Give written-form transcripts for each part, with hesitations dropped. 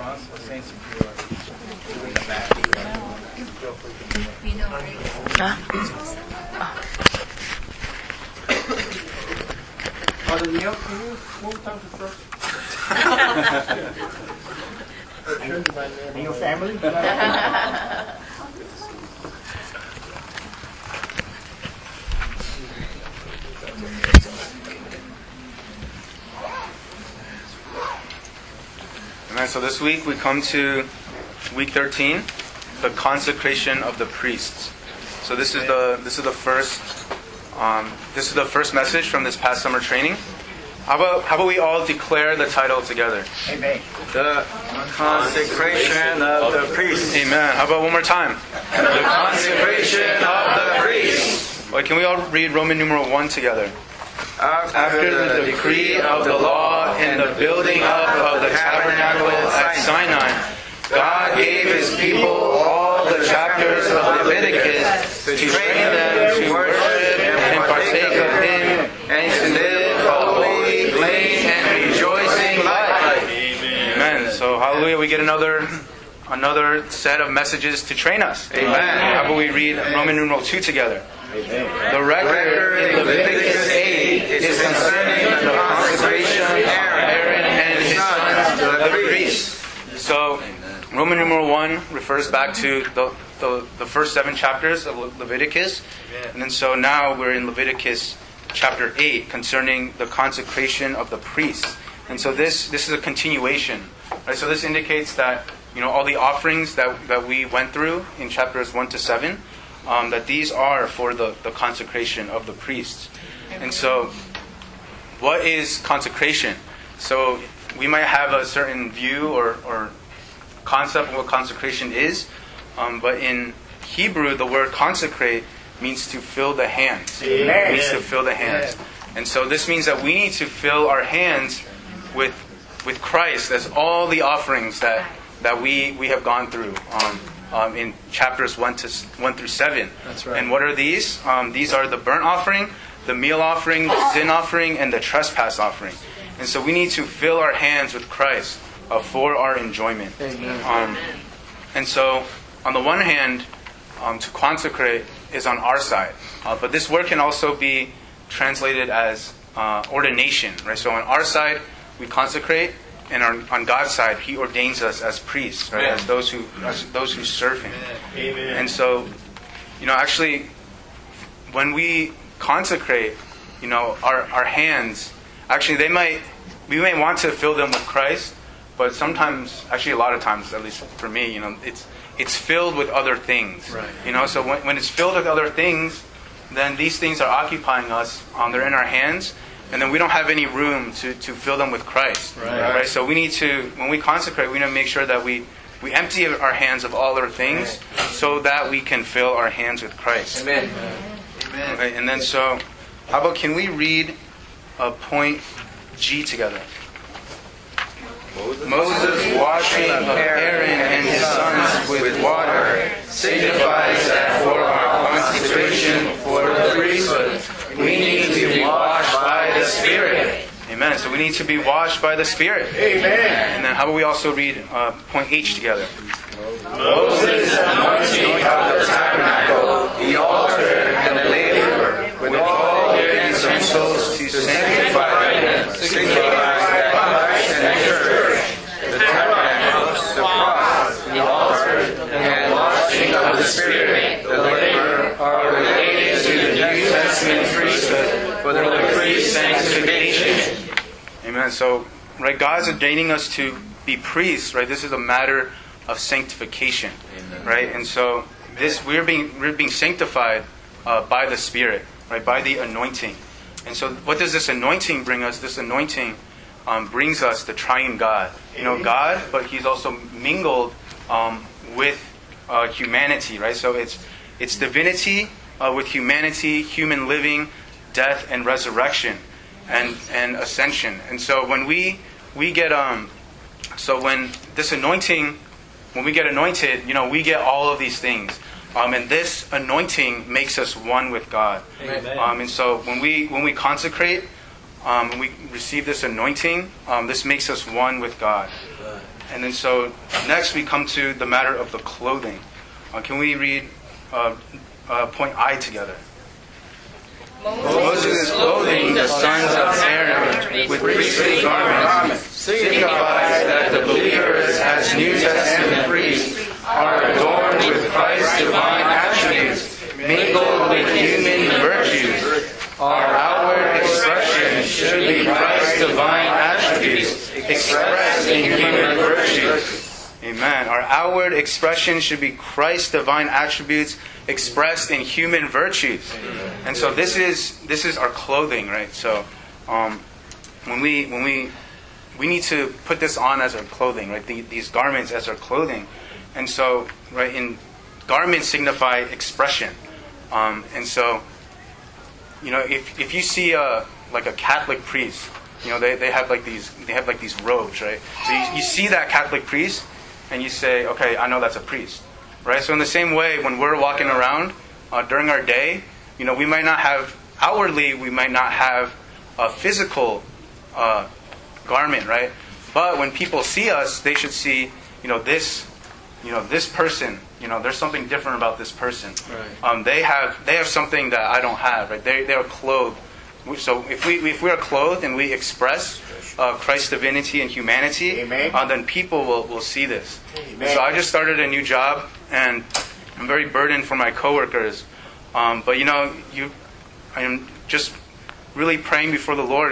cross, the saints of you are doing the back. Father Neil, can you move down to first? Neil family? Amen. So this week we come to week 13, the consecration of the priests. So this is the first message from this past summer training. How about we all declare the title together? Amen. The consecration of the priests. Amen. How about one more time? The consecration of the priests. Well, can we all read Roman numeral 1 together? After the decree of the law and the building up of the tabernacle at Sinai, God gave His people all the chapters of Leviticus to train them to worship and partake of Him and to live a holy, clean, and rejoicing life. Amen. So hallelujah, we get another set of messages to train us. Amen. How about we read Roman numeral 2 together? Amen. The record In Leviticus 8 is concerning the consecration of Aaron and his sons, the priests. So, Roman numeral 1 refers back to the first 7 chapters of Leviticus. And then so now we're in Leviticus chapter 8 concerning the consecration of the priests. And so this is a continuation. Right? So this indicates that all the offerings that we went through in chapters 1 to 7, that these are for the consecration of the priests. And so, what is consecration? So, we might have a certain view or concept of what consecration is, but in Hebrew, the word consecrate means to fill the hands. Amen. It means to fill the hands. And so, this means that we need to fill our hands with Christ as all the offerings that we have gone through in chapters 1 through 7. That's right. And what are these? These are the burnt offering, the meal offering, the sin offering, and the trespass offering. And so we need to fill our hands with Christ for our enjoyment. Amen. And so, on the one hand, to consecrate is on our side. But this word can also be translated as ordination. Right? So on our side, we consecrate. And on God's side, He ordains us as priests, right? As those who serve Him. Amen. And so, actually, when we consecrate, our hands, actually, we may want to fill them with Christ, but sometimes, actually, a lot of times, at least for me, it's filled with other things. Right. So when it's filled with other things, then these things are occupying us. They're in our hands. And then we don't have any room to fill them with Christ. Right? So we need to, when we consecrate, we need to make sure that we empty our hands of all other things so that we can fill our hands with Christ. Amen. Okay, and then so, how about can we read point G together? Moses washing of Aaron and his sons with water signifies that for our consecration for the priesthood, we need to be washed by the Spirit. Amen. So we need to be washed by the Spirit. Amen. And then how about we also read point H together? Moses anointing of the tabernacle, the altar, and the laver with all their utensils to sanctify them, signifies that Christ and the church, the tabernacle, the cross, the altar, and the washing of the Spirit, the laver, are related to the New Testament priesthood for the priest's sanctification. Amen. So, right, God's ordaining us to be priests, right? This is a matter of sanctification. Amen. Right? And so we're being sanctified by the Spirit, right? By the anointing. And so what does this anointing bring us? This anointing brings us the triune God. God, but He's also mingled with humanity, right? So it's divinity with humanity, human living, death, and resurrection, and ascension. And so when we get when this anointing, when we get anointed, we get all of these things. And this anointing makes us one with God. Amen. And so when we consecrate, when we receive this anointing, this makes us one with God. And then so next we come to the matter of the clothing. Can we read point I together? Moses' clothing the sons of Aaron with priestly garments signifies that the believers as New Testament priests are adorned with Christ's divine attributes, mingled with human virtues. Our outward expression should be Christ's divine attributes expressed in human virtues. Amen. Our outward expression should be Christ's divine attributes expressed in human virtues. And so this is our clothing, right? So when we need to put this on as our clothing, right? These garments as our clothing. And so, right, in garments signify expression. And so, if you see like a Catholic priest, they have like these robes, right? So you see that Catholic priest, and you say, okay, I know that's a priest, right? So in the same way, when we're walking around during our day, we might not have outwardly, we might not have a physical garment, right? But when people see us, they should see, this person. There's something different about this person. Right. They have something that I don't have, right? They are clothed. So if we are clothed and we express Christ's divinity and humanity, then people will see this. So I just started a new job, and I'm very burdened for my coworkers. But I am just really praying before the Lord.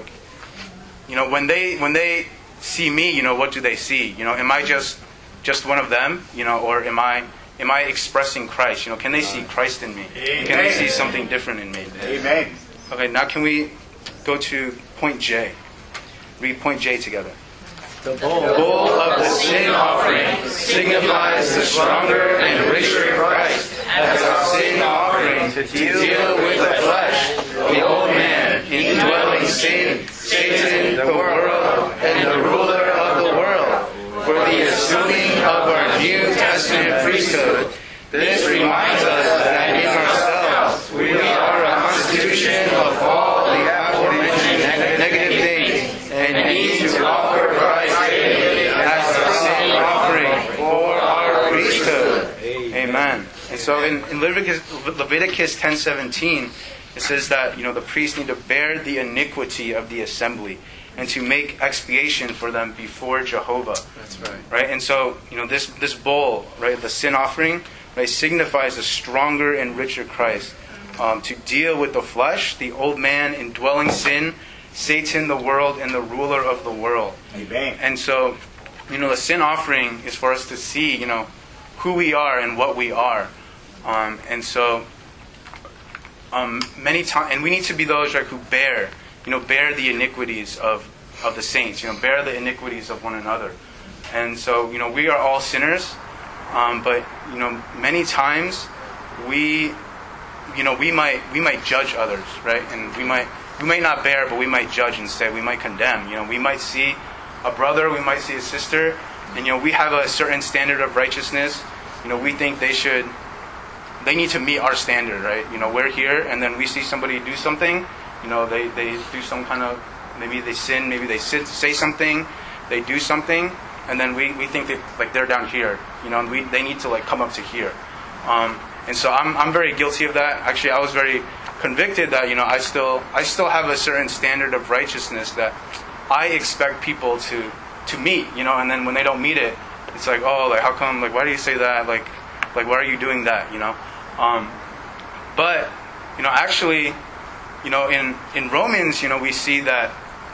When they see me, what do they see? Am I just one of them? Or am I expressing Christ? Can they see Christ in me? Amen. Can they see something different in me? Amen. Okay, now can we go to point J? Read point J together. The bull of the sin offering signifies the stronger and richer Christ as our sin offering to deal with the flesh, the old man, indwelling sin, Satan, the world, and the ruler of the world. For the assuming of our New Testament priesthood, this reminds us that in ourselves we are a constitution of all the aforementioned negative things, and need to offer Christ as our sin offering for our priesthood. Amen. And so in Leviticus 10:17, it says that the priests need to bear the iniquity of the assembly and to make expiation for them before Jehovah. That's right. Right? And so, this bull, right, the sin offering, right, signifies a stronger and richer Christ to deal with the flesh, the old man, indwelling sin, Satan, the world, and the ruler of the world. Amen. And so, the sin offering is for us to see, who we are and what we are. And so, many times, and we need to be those, right, who bear the iniquities of the saints, bear the iniquities of one another. And so, we are all sinners, but, many times we might judge others, right? And we might not bear, but we might judge instead. We might condemn. We might see a brother, we might see a sister, and, we have a certain standard of righteousness. We think they need to meet our standard, right? We're here, and then we see somebody do something. They do some kind of, maybe they sin, maybe they say something, they do something, and then we think that like they're down here, and they need to like come up to here. And so I'm very guilty of that. Actually, I was very convicted that I still have a certain standard of righteousness that I expect people to meet, and then when they don't meet it, it's like, oh, like how come, like why do you say that, like why are you doing that, but actually, in Romans, we see that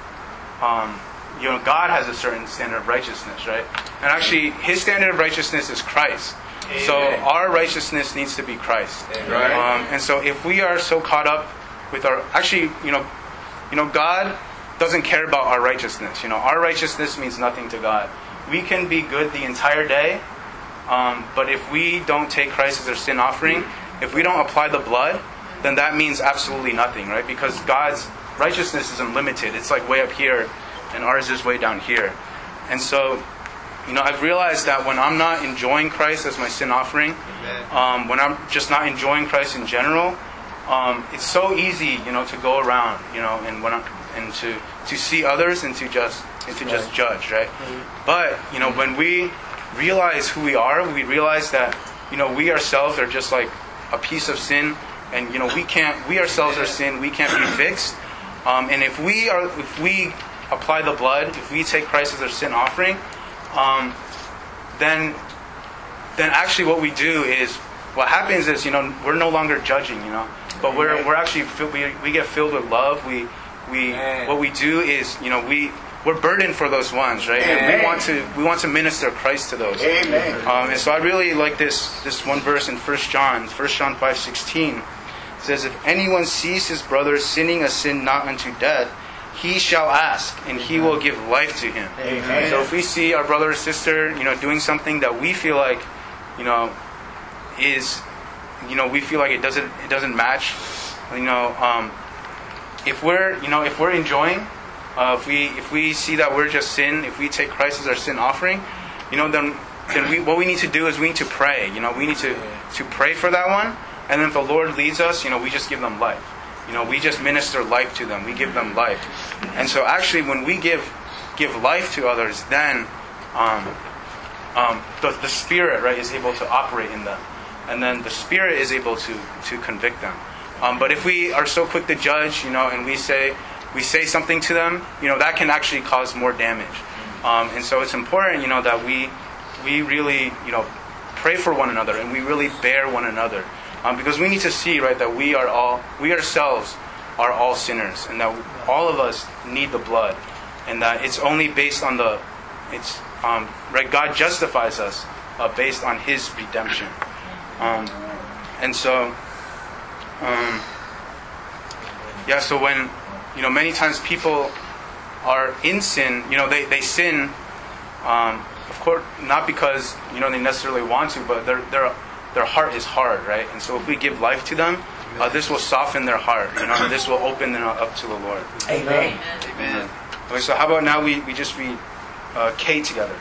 God has a certain standard of righteousness, right? And actually, His standard of righteousness is Christ. Amen. So our righteousness needs to be Christ. Right. And so if we are so caught up with our, actually, God doesn't care about our righteousness. Our righteousness means nothing to God. We can be good the entire day, but if we don't take Christ as our sin offering, if we don't apply the blood, then that means absolutely nothing, right? Because God's righteousness is unlimited. It's like way up here, and ours is way down here. And so, I've realized that when I'm not enjoying Christ as my sin offering, when I'm just not enjoying Christ in general, it's so easy, to go around, and to see others and to just and to just judge, right? But, when we realize who we are, we realize that, we ourselves are just like a piece of sin, and, we ourselves are sin, we can't be fixed. And if we apply the blood, if we take Christ as our sin offering, then actually what we do is, what happens is, we're no longer judging, but we're actually we get filled with love. What we do is, we're burdened for those ones, right? And we want to minister Christ to those. And so I really like this one verse in 1 John 5:16. It says, "If anyone sees his brother sinning a sin not unto death, he shall ask, and he will give life to him." Amen. So if we see our brother or sister, doing something that we feel like, we feel like it doesn't match, if we're enjoying, if we see that we're just sin, if we take Christ as our sin offering, then what we need to do is we need to pray. We need to pray for that one, and then if the Lord leads us, we just give them life. We just minister life to them. We give them life. And so actually when we give life to others, then the Spirit, right, is able to operate in them. And then the Spirit is able to convict them. But if we are so quick to judge, and we say something to them, that can actually cause more damage. And so it's important, that we really, pray for one another, and we really bear one another. Because we need to see, right, that we ourselves are all sinners, and that all of us need the blood, and that it's only based on right, God justifies us based on His redemption. And so, so when, many times people are in sin, they sin, of course, not because, they necessarily want to, but their heart is hard, right? And so if we give life to them, this will soften their heart, and this will open them up to the Lord. Amen. Amen. Okay, so how about now we just read K together.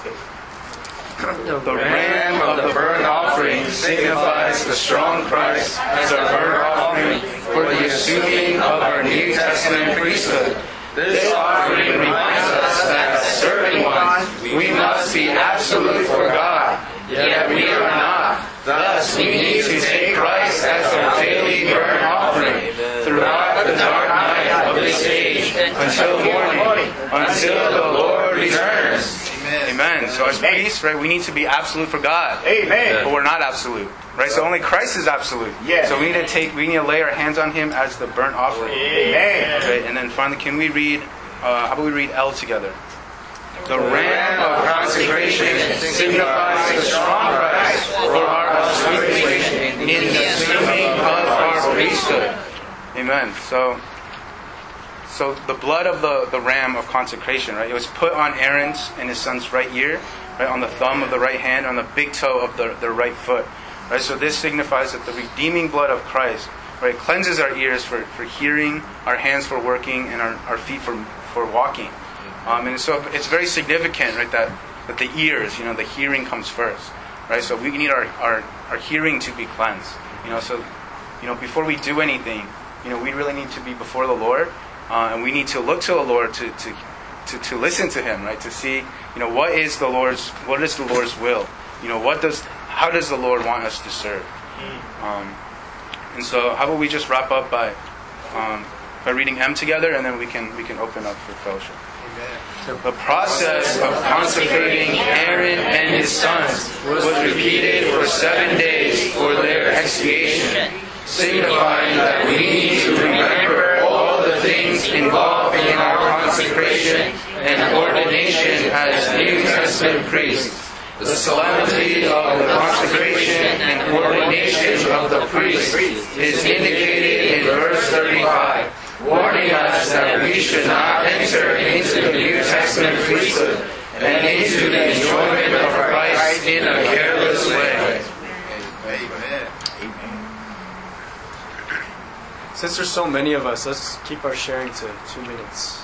The ram of the burnt offering signifies the strong Christ as our burnt offering for the assuming of our New Testament priesthood. This offering reminds us that as serving ones, we must be absolute for God, yet we are not. Thus, we need to take Christ as our daily burnt offering throughout the dark night of this age until morning, until the Lord returns. Amen. So as priests, right, we need to be absolute for God. Amen. But we're not absolute, right? So only Christ is absolute. Yes. So we need to lay our hands on Him as the burnt offering. Amen. Okay, and then finally, can we read? How about we read L together? The ram of consecration signifies the strong Christ for our sanctification in the assuming of our priesthood. Amen. So the blood of the ram of consecration, right? It was put on Aaron's and his son's right ear, right, on the thumb of the right hand, on the big toe of the right foot, right? So this signifies that the redeeming blood of Christ, right, cleanses our ears for hearing, our hands for working, and our feet for walking. And so it's very significant, right, that the ears, the hearing comes first, right? So we need our hearing to be cleansed, So, before we do anything, we really need to be before the Lord. And we need to look to the Lord to listen to Him, right? To see, what is the Lord's will? How does the Lord want us to serve? And so, how about we just wrap up by reading M together, and then we can open up for fellowship. The process of consecrating Aaron and his sons was repeated for 7 days for their expiation, signifying that we need to remember all the things involved in our consecration and ordination as New Testament priests. The solemnity of the consecration and ordination of the priest is indicated in verse 35, warning us that we should not enter into the New Testament priesthood and into the enjoyment of Christ in a careless way. Amen. Since there's so many of us, let's keep our sharing to 2 minutes.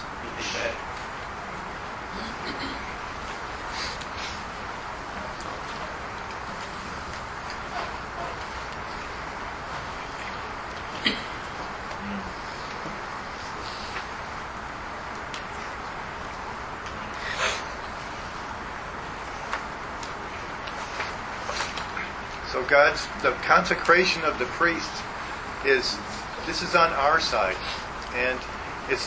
So the consecration of the priests this is on our side, and it's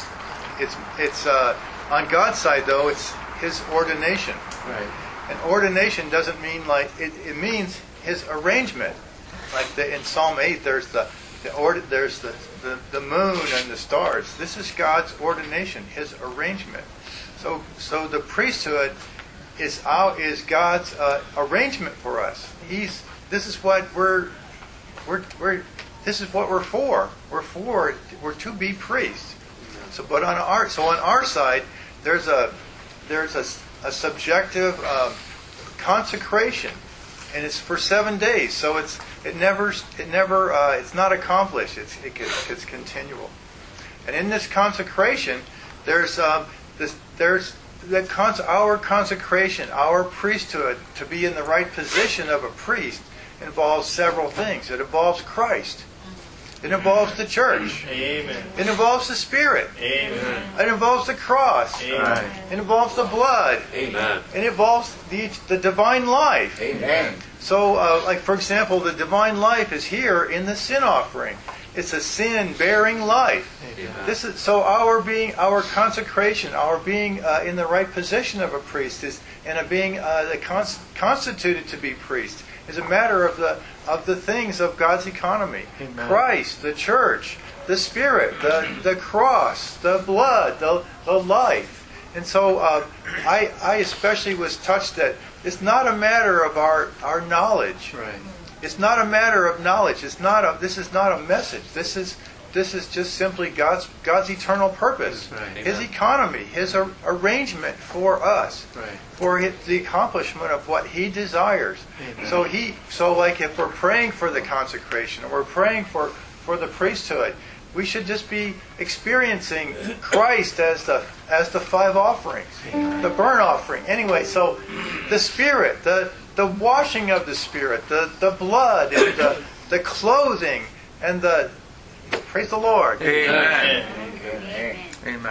on God's side though. It's His ordination. Right. And ordination doesn't mean like it means His arrangement. Like in Psalm 8, there's the moon and the stars. This is God's ordination, His arrangement. So the priesthood is God's arrangement for us. This is what we're for. We're to be priests. So on our side, there's a subjective consecration, and it's for 7 days. So it's not accomplished. It's continual. And in this consecration, there's our consecration, our priesthood, to be in the right position of a priest, involves several things. It involves Christ. It involves the church. Amen. It involves the Spirit. Amen. It involves the cross. Amen. It involves the blood. Amen. It involves the divine life. Amen. So, like for example, the divine life is here in the sin offering. It's a sin-bearing life. Amen. Our consecration, our being in the right position of a priest, being constituted to be priest, is a matter of the things of God's economy. Amen. Christ, the church, the Spirit, the cross, the blood, the life. And so I especially was touched that it's not a matter of our knowledge. Right. It's not a matter of knowledge. This is not a message. This is just simply God's eternal purpose, Right. His economy, His arrangement for us, Right. for the accomplishment of what He desires. Amen. So like if we're praying for the consecration, or we're praying for the priesthood, we should just be experiencing Christ as the 5 offerings, the burnt offering. Anyway, so the Spirit, the washing of the Spirit, the blood, and the clothing, and the praise the Lord. Amen. Amen.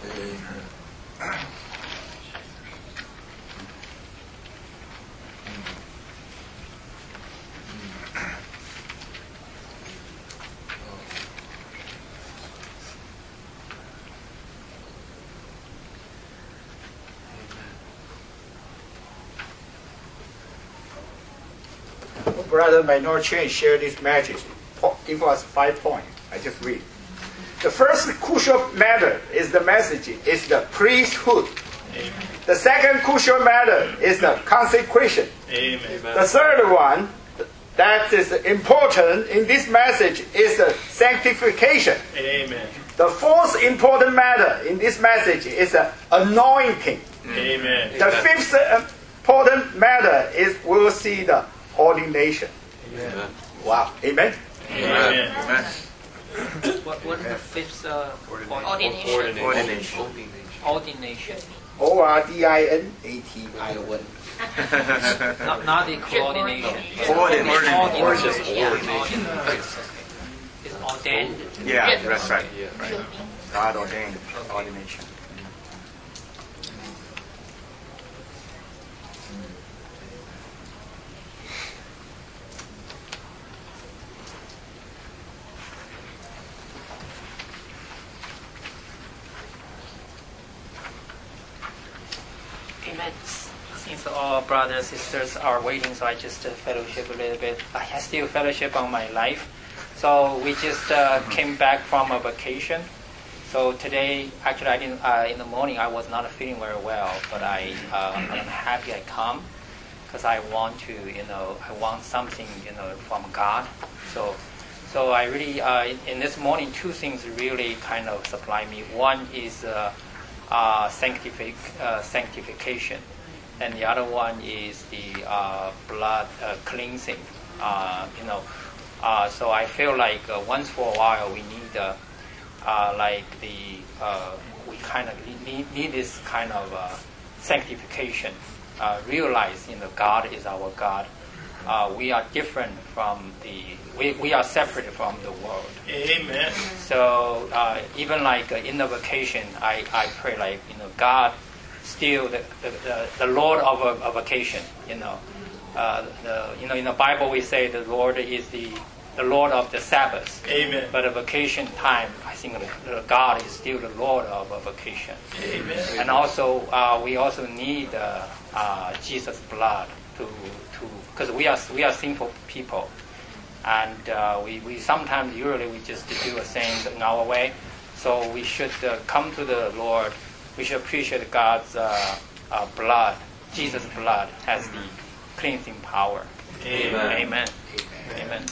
Brother Minor Chen shared this message. Give us 5 points. I just read. The first crucial matter is the message, is the priesthood. Amen. The second crucial matter is the consecration. Amen. The third one that is important in this message is the sanctification. Amen. The fourth important matter in this message is the anointing. Amen. The fifth important matter is we'll see the ordination. Amen. Wow. Amen. Amen. Amen. What is the fifth point? Ordination. Ordination. ORDINATION. Not the coordination. Ordination. Yeah, ordination. It's ordained. Yeah, that's right. God ordained ordination. Amen. Since all brothers and sisters are waiting, so I just fellowship a little bit. I still fellowship on my life. So we just came back from a vacation. So today, actually, I didn't. In the morning, I was not feeling very well, but I'm happy I come because I want to, I want something, from God. So I really, in this morning, 2 things really kind of supply me. One is sanctification, and the other one is the blood cleansing. So I feel like once for a while we need we kind of need this kind of sanctification. Realize God is our God. We are different from we are separate from the world. Amen. So even like in the vacation, I pray like God, still the Lord of a vacation. in the Bible we say the Lord is the Lord of the Sabbath. Amen. But a vacation time, I think God is still the Lord of a vacation. Amen. And also, we also need Jesus' blood to because we are sinful people, and we sometimes usually we just do things in our way. So we should come to the Lord. We should appreciate God's blood. Jesus' blood has the cleansing power. Amen. Amen. Amen.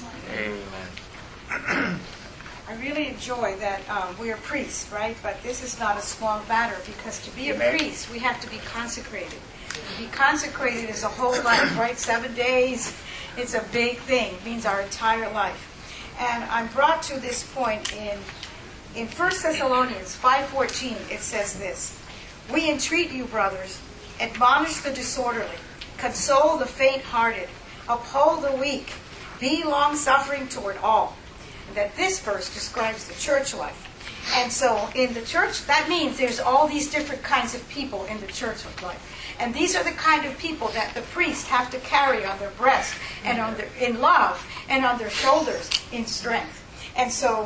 Amen. I really enjoy that we are priests, right? But this is not a small matter because to be a Amen. priest, we have to be consecrated. To be consecrated is a whole life, right? 7 days, it's a big thing. It means our entire life. And I'm brought to this point in 1 Thessalonians 5:14. It says this: "We entreat you, brothers, admonish the disorderly, console the faint-hearted, uphold the weak, be long-suffering toward all." And that this verse describes the church life. And so in the church, that means there's all these different kinds of people in the church life. And these are the kind of people that the priests have to carry on their breast and in love and on their shoulders in strength. And so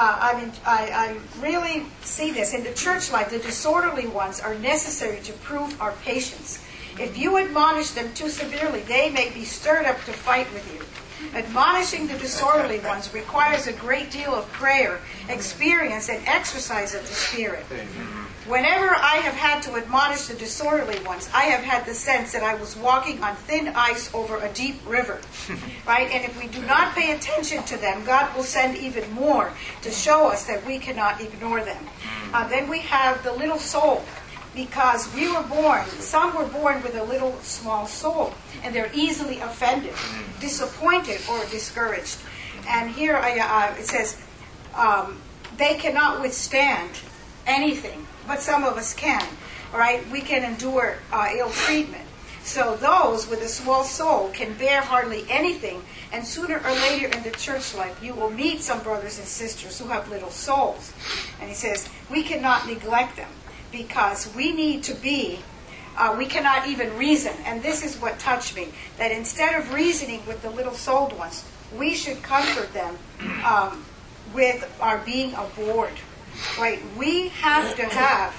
I really see this. In the church life, the disorderly ones are necessary to prove our patience. If you admonish them too severely, they may be stirred up to fight with you. Admonishing the disorderly ones requires a great deal of prayer, experience, and exercise of the Spirit. Whenever I have had to admonish the disorderly ones, I have had the sense that I was walking on thin ice over a deep river. Right? And if we do not pay attention to them, God will send even more to show us that we cannot ignore them. Then we have the little soul. Because we were born, some were born with a little small soul, and they're easily offended, disappointed, or discouraged. And here it says, they cannot withstand anything, but some of us can. All right, we can endure ill treatment. So those with a small soul can bear hardly anything, and sooner or later in the church life, you will meet some brothers and sisters who have little souls. And he says, we cannot neglect them. Because we need to be, we cannot even reason. And this is what touched me, that instead of reasoning with the little souled ones, we should comfort them with our being aboard. Right? We have to have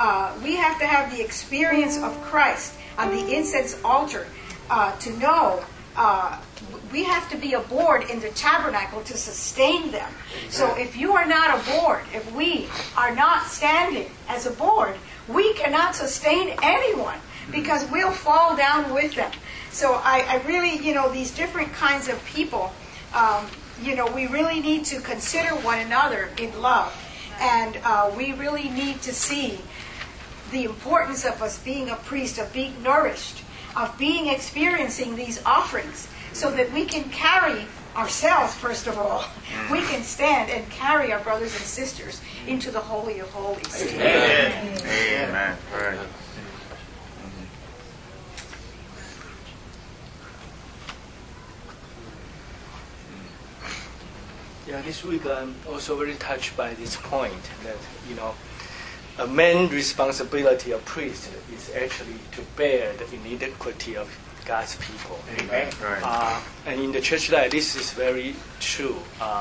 the experience of Christ on the incense altar to know. We have to be aboard in the tabernacle to sustain them. So if you are not aboard, if we are not standing as a board, we cannot sustain anyone because we'll fall down with them. So I really, these different kinds of people, we really need to consider one another in love. And we really need to see the importance of us being a priest, of being nourished, of experiencing these offerings, so that we can carry ourselves, first of all. We can stand and carry our brothers and sisters into the Holy of Holies. Amen. Amen. Right. Yeah, this week I'm also very touched by this point that, a main responsibility of priest is actually to bear the iniquity of God's people. Amen. Right. And in the church life, this is very true.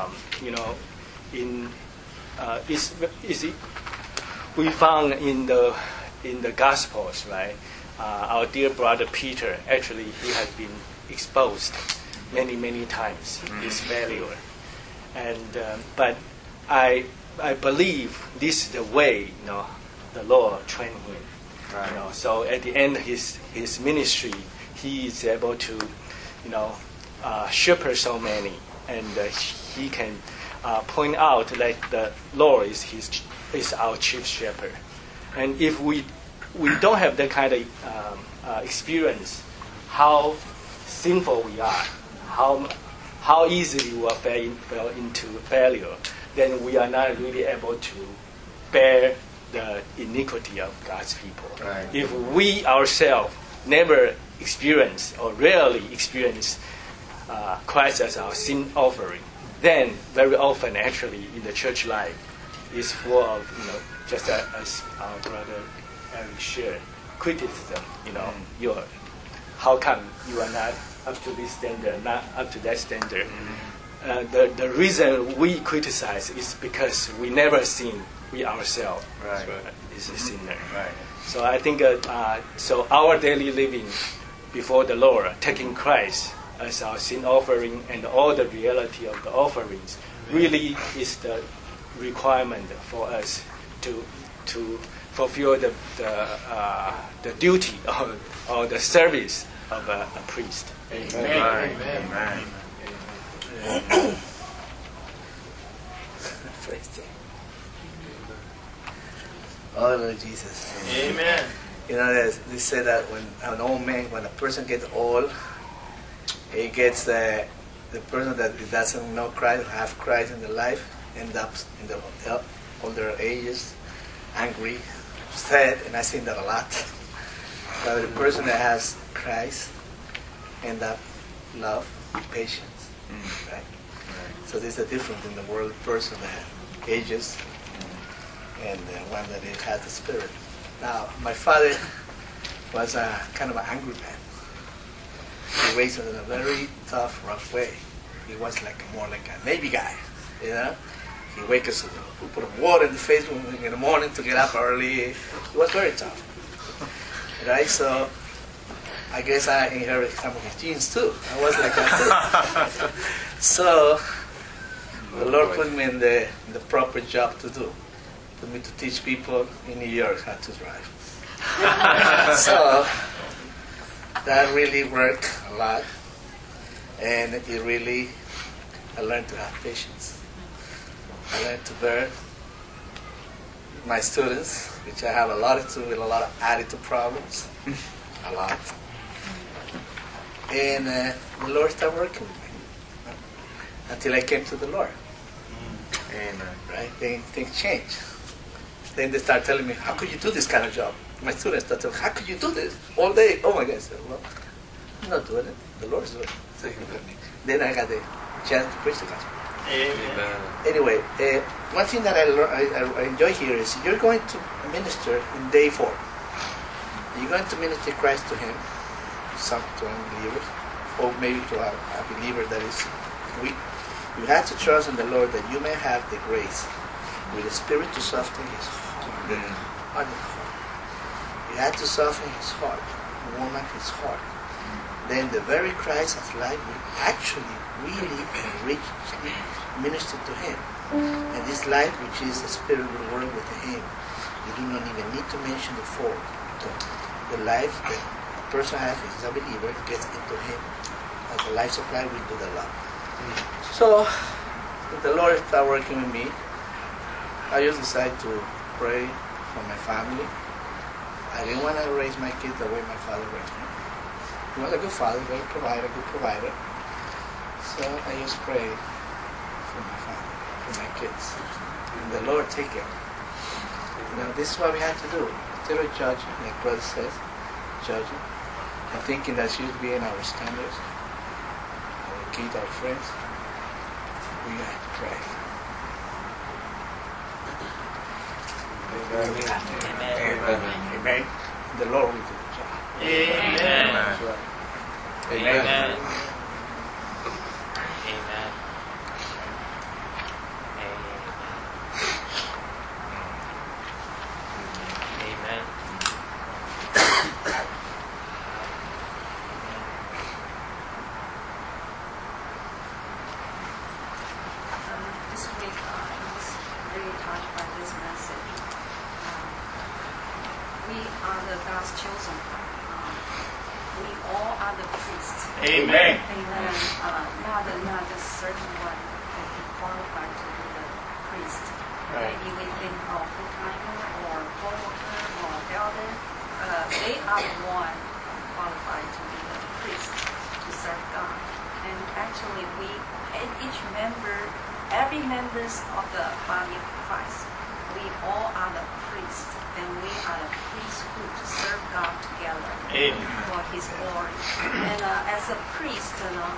We found in the Gospels, right? Our dear brother Peter, actually, he has been exposed many times. His failure, but I believe this is the way the Lord trained him. Right. So at the end of his ministry, he is able to, shepherd so many, and he can point out that the Lord is our chief shepherd. And if we don't have that kind of experience, how sinful we are, how easily we will fall into failure, then we are not really able to bear the iniquity of God's people. Right. If we ourselves never experience or rarely experience Christ as our sin offering, then very often actually in the church life is full of, just as our brother Eric shared, criticism. How come you are not up to this standard, not up to that standard. The reason we criticize is because we never sin. We ourselves is a sinner. Right. So I think so our daily living before the Lord, taking Christ as our sin offering and all the reality of the offerings, really is the requirement for us to fulfill the duty or the service of a priest. Amen. Amen. Praise God. Oh, Lord Jesus. Amen. You know, they say that when an old man, when a person gets old, he gets the person that doesn't know Christ, have Christ in their life, end up in the older ages, angry, upset, and I've seen that a lot. But the person that has Christ end up love, patience, right? So there's a difference in the world person that ages and the one that has the Spirit. Now, my father was a kind of an angry man. He raised us in a very tough, rough way. He was more like a Navy guy, you know. He wake us, we put water in the face in the morning to get up early. He was very tough, right? So I guess I inherited some of his genes too. I was like that too. So the Lord put me in the proper job to do. Put me to teach people in New York how to drive. So that really worked a lot, and I learned to have patience. I learned to bear my students, which I have a lot to do with a lot of attitude problems, a lot. And the Lord started working with me until I came to the Lord. Amen. Right? Things changed. Then they start telling me, how could you do this kind of job? My students start telling me, how could you do this all day? Oh my God. I said, well, I'm not doing it. The Lord's doing it. Then I got the chance to preach the gospel. Amen. Anyway, one thing that I enjoy here is you're going to minister in day 4. You're going to minister Christ to him, to unbelievers, or maybe to a believer that is weak. You have to trust in the Lord that you may have the grace with the Spirit to soften his heart. You have to soften his heart, warm up his heart. Then the very Christ of life will actually really enrich him, minister to him. And this life, which is the Spirit, will work with him. You do not even need to mention the form. The life that a person has as a believer gets into him. And the life supply will do the love. So, if the Lord started working with me, I just decided to pray for my family. I didn't want to raise my kids the way my father raised me. He was a good father, very provider, good provider. So I just prayed for my family, for my kids. And the Lord take care. This is what we have to do. Instead of judging, like brother says, judging, and thinking that should be in our standards, our kids, our friends, we have to pray. Amen. Amen. The Lord will do the job. Amen. Amen. Amen. This week, I was really touched by this message. We are the God's chosen. We all are the priests. Amen. Amen. Not a certain one that can qualify to be the priest. Maybe we think of full-timer or co-worker or elder. They are the one qualified to be the priest to serve God. And actually, every members of the body of Christ, we all are the priests, and we are the priesthood to serve God together. Amen. For His glory. And as a priest,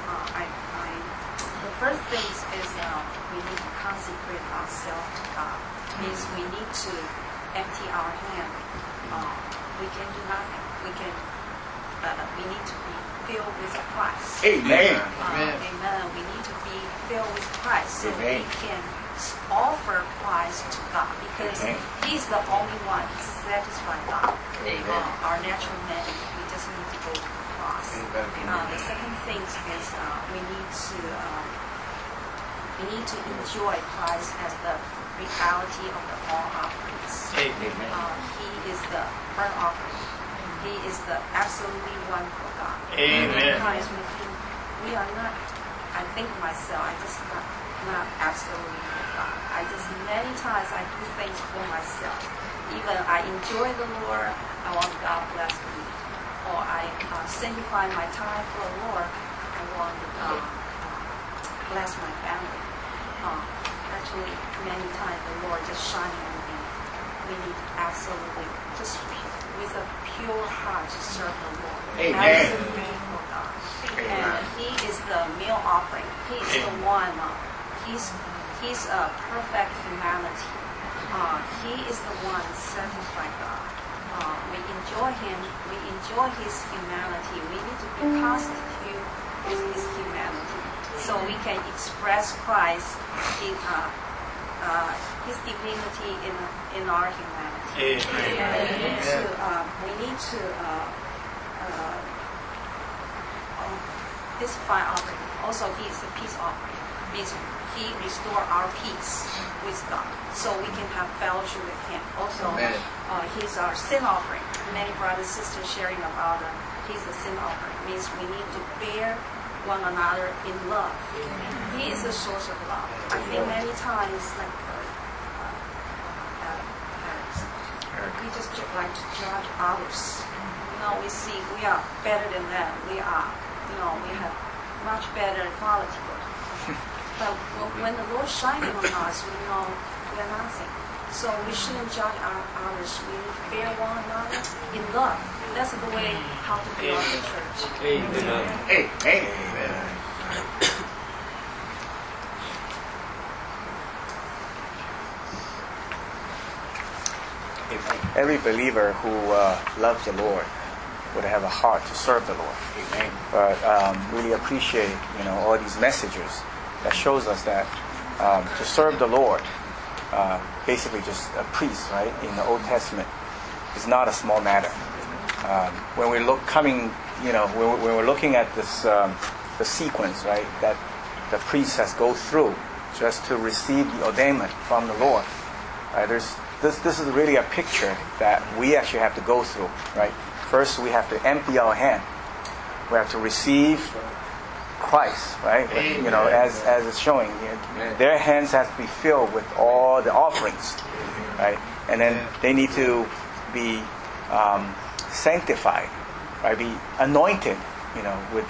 the first thing is we need to consecrate ourselves to God. Means we need to empty our hand. We can do nothing. We need to be filled filled with Christ. Amen. Amen. We need to be filled with Christ so we can offer Christ to God because He's the only one who satisfies God. Our natural man, we just need to go to the cross. The second thing is we need to enjoy Christ as the reality of the all offerings. He is the burnt offering. He is the absolutely one for God. Many times we think we are not. I think myself, I just not absolutely for God. Many times I do things for myself. Even I enjoy the Lord, I want God bless me. Or I sanctify my time for the Lord, I want God bless my family. Actually, many times the Lord just shining on me. We need absolutely, just with a pure heart to serve the Lord. Absolutely for God. And He is the meal offering. He is the one. He's a perfect humanity. He is the one satisfied God. We enjoy Him. We enjoy His humanity. We need to be constituted with His humanity, so we can express Christ in His divinity in our humanity. And we need to this fire offering. Also, He is a peace offering. He restore our peace with God, so we can have fellowship with Him. Also, He's our sin offering. Many brothers and sisters sharing about He's a sin offering. Means we need to bear one another in love. He is the source of love. I think many times, like we just like to judge others. We see we are better than them. We are, we have much better quality. But when the Lord shines on us, we know we are nothing. So we shouldn't judge others. We bear one another in love. That's the way how to build the church. Amen. Every believer who loves the Lord would have a heart to serve the Lord. Amen. But really appreciate, all these messages that shows us that to serve the Lord, basically just a priest, right, in the Old Testament, is not a small matter. When we're when we're looking at this the sequence, right, that the priest has go through just to receive the ordainment from the Lord, right? This is really a picture that we actually have to go through, right? First, we have to empty our hand. We have to receive Christ, right? As it's showing, their hands have to be filled with all the offerings, right? And then they need to be sanctified, right? Be anointed, with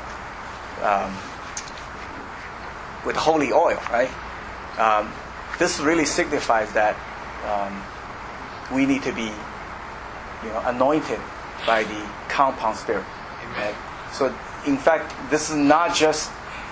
the holy oil, right? This really signifies that we need to be, anointed by the compound spirit. Right? So, in fact, this is not just,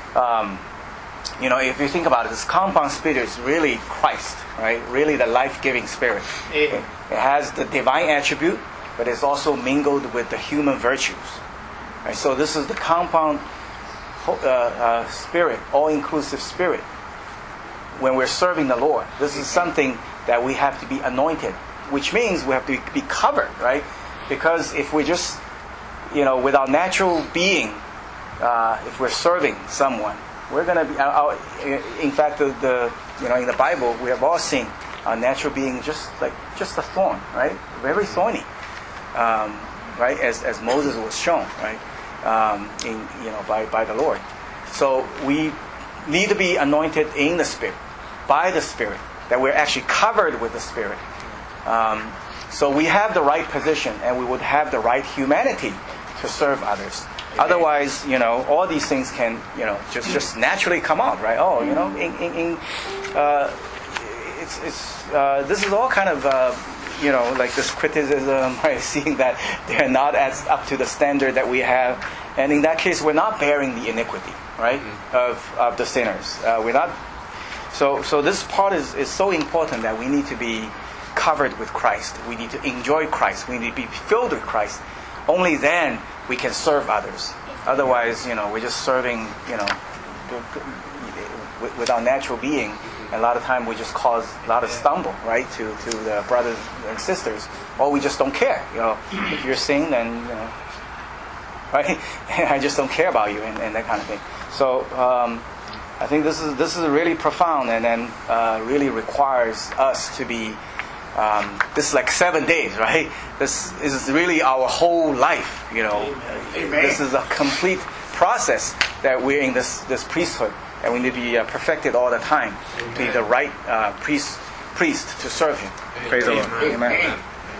if you think about it, this compound spirit is really Christ, right? Really the life-giving spirit. It has the divine attribute, but it's also mingled with the human virtues. Right? So this is the compound spirit, all-inclusive spirit. When we're serving the Lord, this is something that we have to be anointed, which means we have to be covered, right? Because if we just, with our natural being, if we're serving someone, we're going to be. In fact, in the Bible, we have all seen our natural being just a thorn, right? Very thorny, right? As Moses was shown, right? By the Lord. So we need to be anointed in the Spirit, by the Spirit, that we're actually covered with the Spirit. So we have the right position, and we would have the right humanity to serve others. Otherwise, all these things can, just naturally come out, right? Oh, this is all kind of, like this criticism, right? Seeing that they're not as up to the standard that we have, and in that case, we're not bearing the iniquity, right, of the sinners. We're not. So this part is so important that we need to be covered with Christ. We need to enjoy Christ. We need to be filled with Christ. Only then we can serve others. Otherwise, we're just serving, with our natural being. And a lot of time we just cause a lot of stumble, right, to the brothers and sisters, or we just don't care. If you're sin, then right, I just don't care about you, and that kind of thing. So I think this is really profound, and then really requires us to be. This is like 7 days, right? This is really our whole life. This is a complete process that we're in this priesthood. And we need to be perfected all the time to be the right priest to serve Him. Praise the Lord. Amen.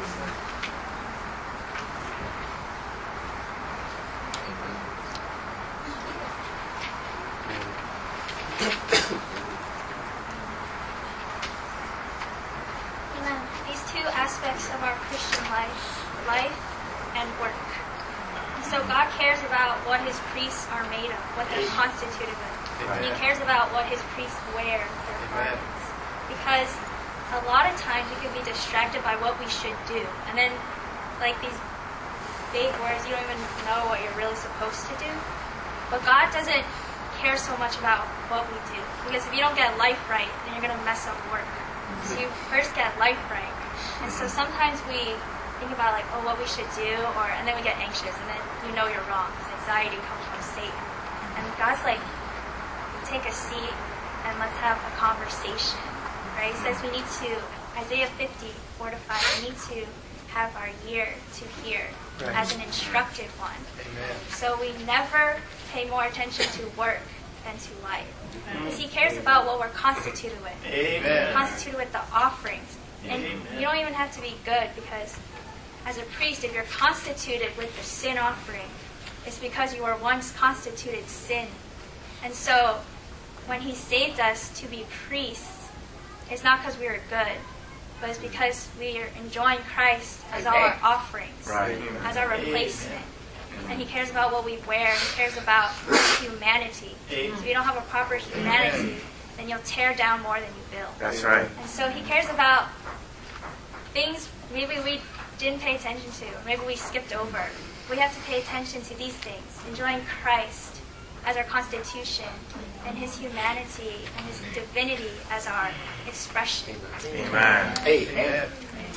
Amen. These two aspects of our Christian life and work. So God cares about what His priests are made of, what they're constituted of. And He cares about what His priests wear, their garments. Because a lot of times we can be distracted by what we should do. And then, like these big words, you don't even know what you're really supposed to do. But God doesn't care so much about what we do. Because if you don't get life right, then you're going to mess up work. So you first get life right. And so sometimes we think about what we should do, and then we get anxious, and then you're wrong. Because anxiety comes from Satan. And God's like, take a seat and let's have a conversation, right? He says we need to, Isaiah 50, 4-5, we need to have our ear to hear as an instructed one. Amen. So we never pay more attention to work than to life. Because He cares about what we're constituted with. Amen. We're constituted with the offerings. And you don't even have to be good, because as a priest, if you're constituted with the sin offering, it's because you were once constituted sin. And so when He saved us to be priests, it's not because we were good, but it's because we are enjoying Christ as our offerings, as our replacement. And He cares about what we wear. He cares about humanity. So if you don't have a proper humanity, then you'll tear down more than you build. That's right. And so He cares about things maybe we didn't pay attention to, maybe we skipped over. We have to pay attention to these things, enjoying Christ as our constitution, and His humanity and His divinity as our expression. Amen. Amen.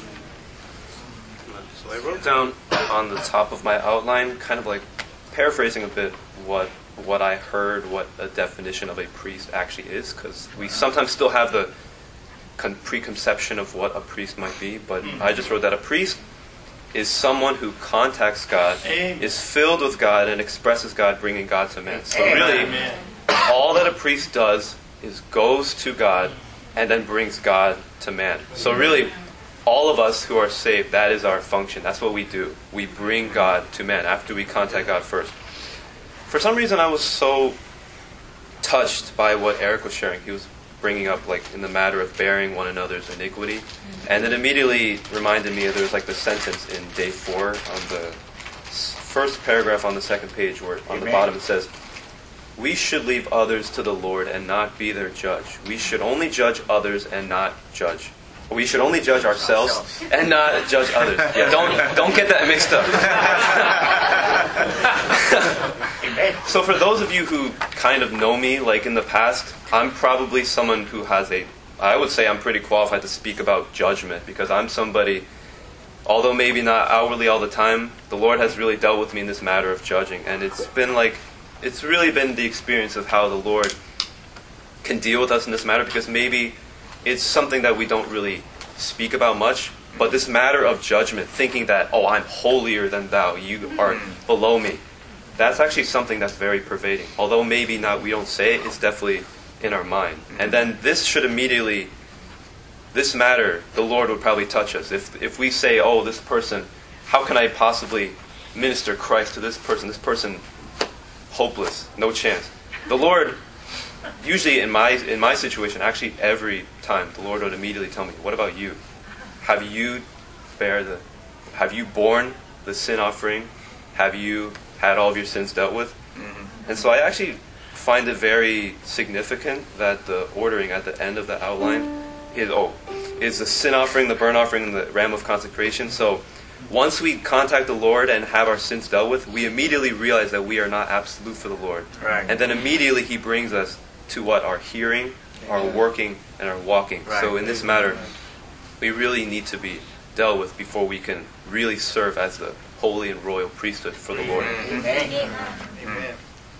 So I wrote down on the top of my outline, kind of like paraphrasing a bit what I heard, what a definition of a priest actually is, because we sometimes still have the preconception of what a priest might be, but I just wrote that a priest is someone who contacts God, is filled with God, and expresses God, bringing God to man. So really, all that a priest does is goes to God and then brings God to man. So really, all of us who are saved, that is our function. That's what we do. We bring God to man after we contact God first. For some reason, I was so touched by what Eric was sharing. He was bringing up in the matter of bearing one another's iniquity. And it immediately reminded me of there was the sentence in day 4 on the first paragraph on the second page, where on the bottom it says, "We should leave others to the Lord and not be their judge. We should only judge others and not judge. We should only judge ourselves and not judge others." Yeah, don't get that mixed up. So for those of you who kind of know me, in the past, I'm probably someone who I would say I'm pretty qualified to speak about judgment, because I'm somebody, although maybe not outwardly all the time, the Lord has really dealt with me in this matter of judging. And it's really been the experience of how the Lord can deal with us in this matter, because maybe it's something that we don't really speak about much, but this matter of judgment, thinking that, I'm holier than thou, you are below me, that's actually something that's very pervading. Although maybe not, we don't say it, it's definitely in our mind. And then this matter, the Lord would probably touch us. If we say, this person, how can I possibly minister Christ to this person hopeless, no chance. The Lord, usually in my situation, actually every time, the Lord would immediately tell me, what about you? Have you borne the sin offering? Have you had all of your sins dealt with? And so I actually find it very significant that the ordering at the end of the outline is the sin offering, the burnt offering, and the ram of consecration. So once we contact the Lord and have our sins dealt with, we immediately realize that we are not absolute for the Lord. Right. And then immediately He brings us to what? Our hearing, our working, and our walking. Right. So in this matter, we really need to be dealt with before we can really serve as the holy and royal priesthood for the Lord. Amen. Amen.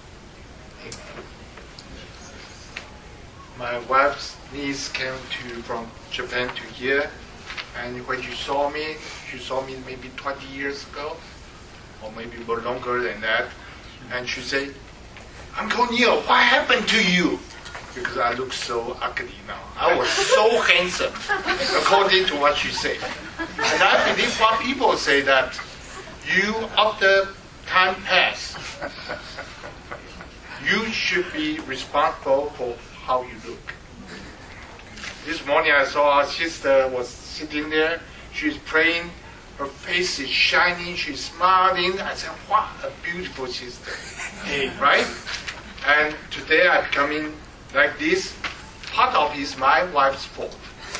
My wife's niece came from Japan to here, and when she saw me maybe 20 years ago, or maybe more longer than that, and she said, "Uncle Neil, what happened to you?" Because I look so ugly now. I was so handsome, according to what she said. And I believe what people say that you, after time pass, you should be responsible for how you look. This morning I saw our sister was sitting there. She's praying. Her face is shining. She's smiling. I said, what a beautiful sister. Right? And today I'm coming like this. Part of it is my wife's fault.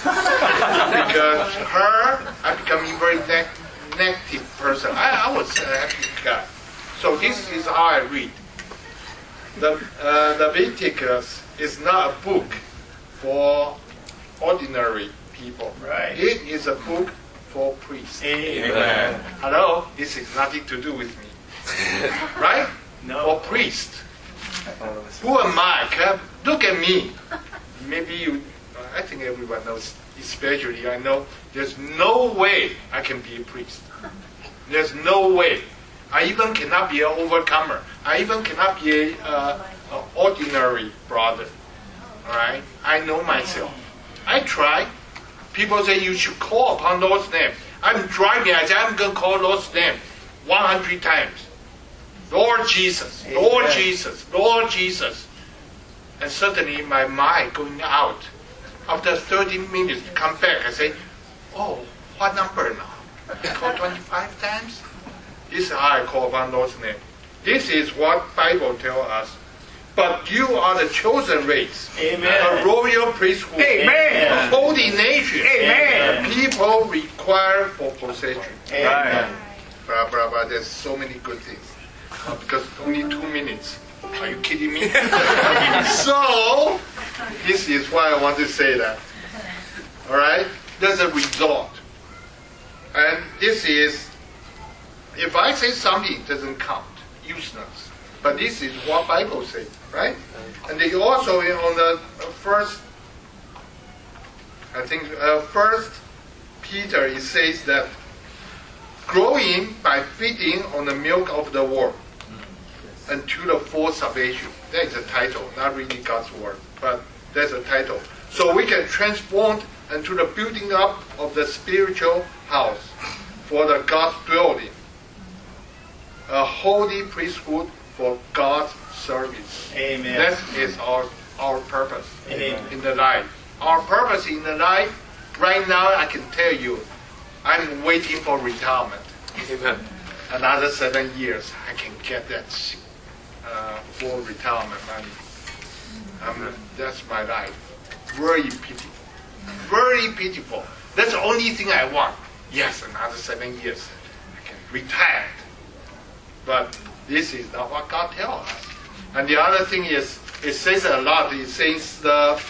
Because I'm becoming very negative person. I was a happy guy. So this is how I read. The Leviticus is not a book for ordinary people. Right. It is a book for priests. Amen. Hello? This is nothing to do with me. Right? No. For priests. Who am I? Look at me. Maybe you, I think everyone knows, especially I know, there's no way I can be a priest. There's no way. I even cannot be an overcomer. I even cannot be an ordinary brother. All right? I know myself. I try. People say you should call upon Lord's name. I'm driving. I say I'm going to call Lord's name 100 times. Lord Jesus, Lord Amen. Jesus, Lord Jesus. And suddenly my mind going out. After 30 minutes, come back. I say, oh, what number now? I call 25 times? This is how I call upon Lord's name. This is what Bible tells us. But you are the chosen race, Amen. a royal priesthood, Amen. a holy nation, Amen. a people required for possession. Amen. Blah, blah, blah. There's so many good things. Because only 2 minutes. Are you kidding me? So, this is why I want to say that. All right? There's a result. And this is, if I say something, it doesn't count. Useless. But this is what Bible says, right? And they also, on the first, I think, First Peter, it says that growing by feeding on the milk of the word unto the full salvation. That is a title, not really God's word, but that's a title. So we can transform into the building up of the spiritual house for the God's dwelling, a holy priesthood for God's service. Amen. That is our purpose Amen. in the life. Our purpose in the life, right now I can tell you, I'm waiting for retirement. Amen. Another 7 years, I can get that full retirement money. That's my life. Very pitiful. Very pitiful. That's the only thing I want. Yes, another 7 years, I can retire. But this is not what God tells us. And the other thing is, it says a lot. It says the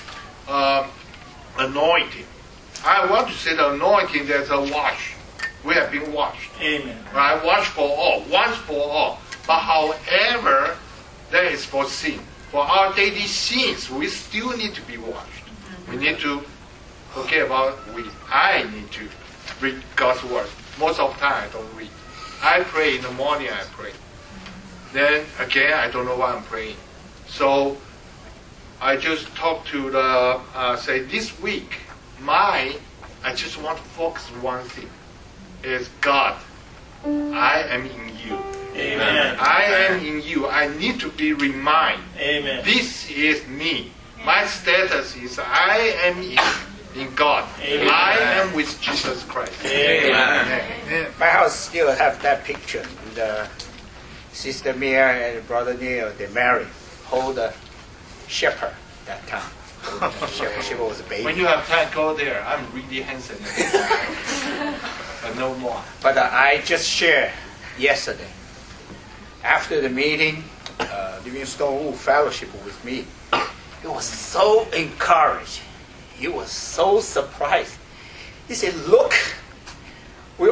anointing. I want to say the anointing, there's a wash. We have been washed. Amen. Right? Wash for all. Once for all. But however, that is for sin. For our daily sins, we still need to be washed. We need to forget about I need to read God's word. Most of the time, I don't read. I pray in the morning, I pray. Then again, I don't know what I'm praying. So I just talk to the, say this week, I just want to focus on one thing. Is God, I am in you. Amen. I am in you. I need to be reminded. Amen. This is me. My status is I am in God. Amen. I am with Jesus Christ. Amen. Amen. My house still have that picture. The Sister Mia and Brother Neil, they married, hold a shepherd that time. Shepherd was a baby. When you have time, go there. I'm really handsome. no more. But I just shared yesterday. After the meeting, Livingstone Wu fellowship with me. He was so encouraged. He was so surprised. He said, "Look, we,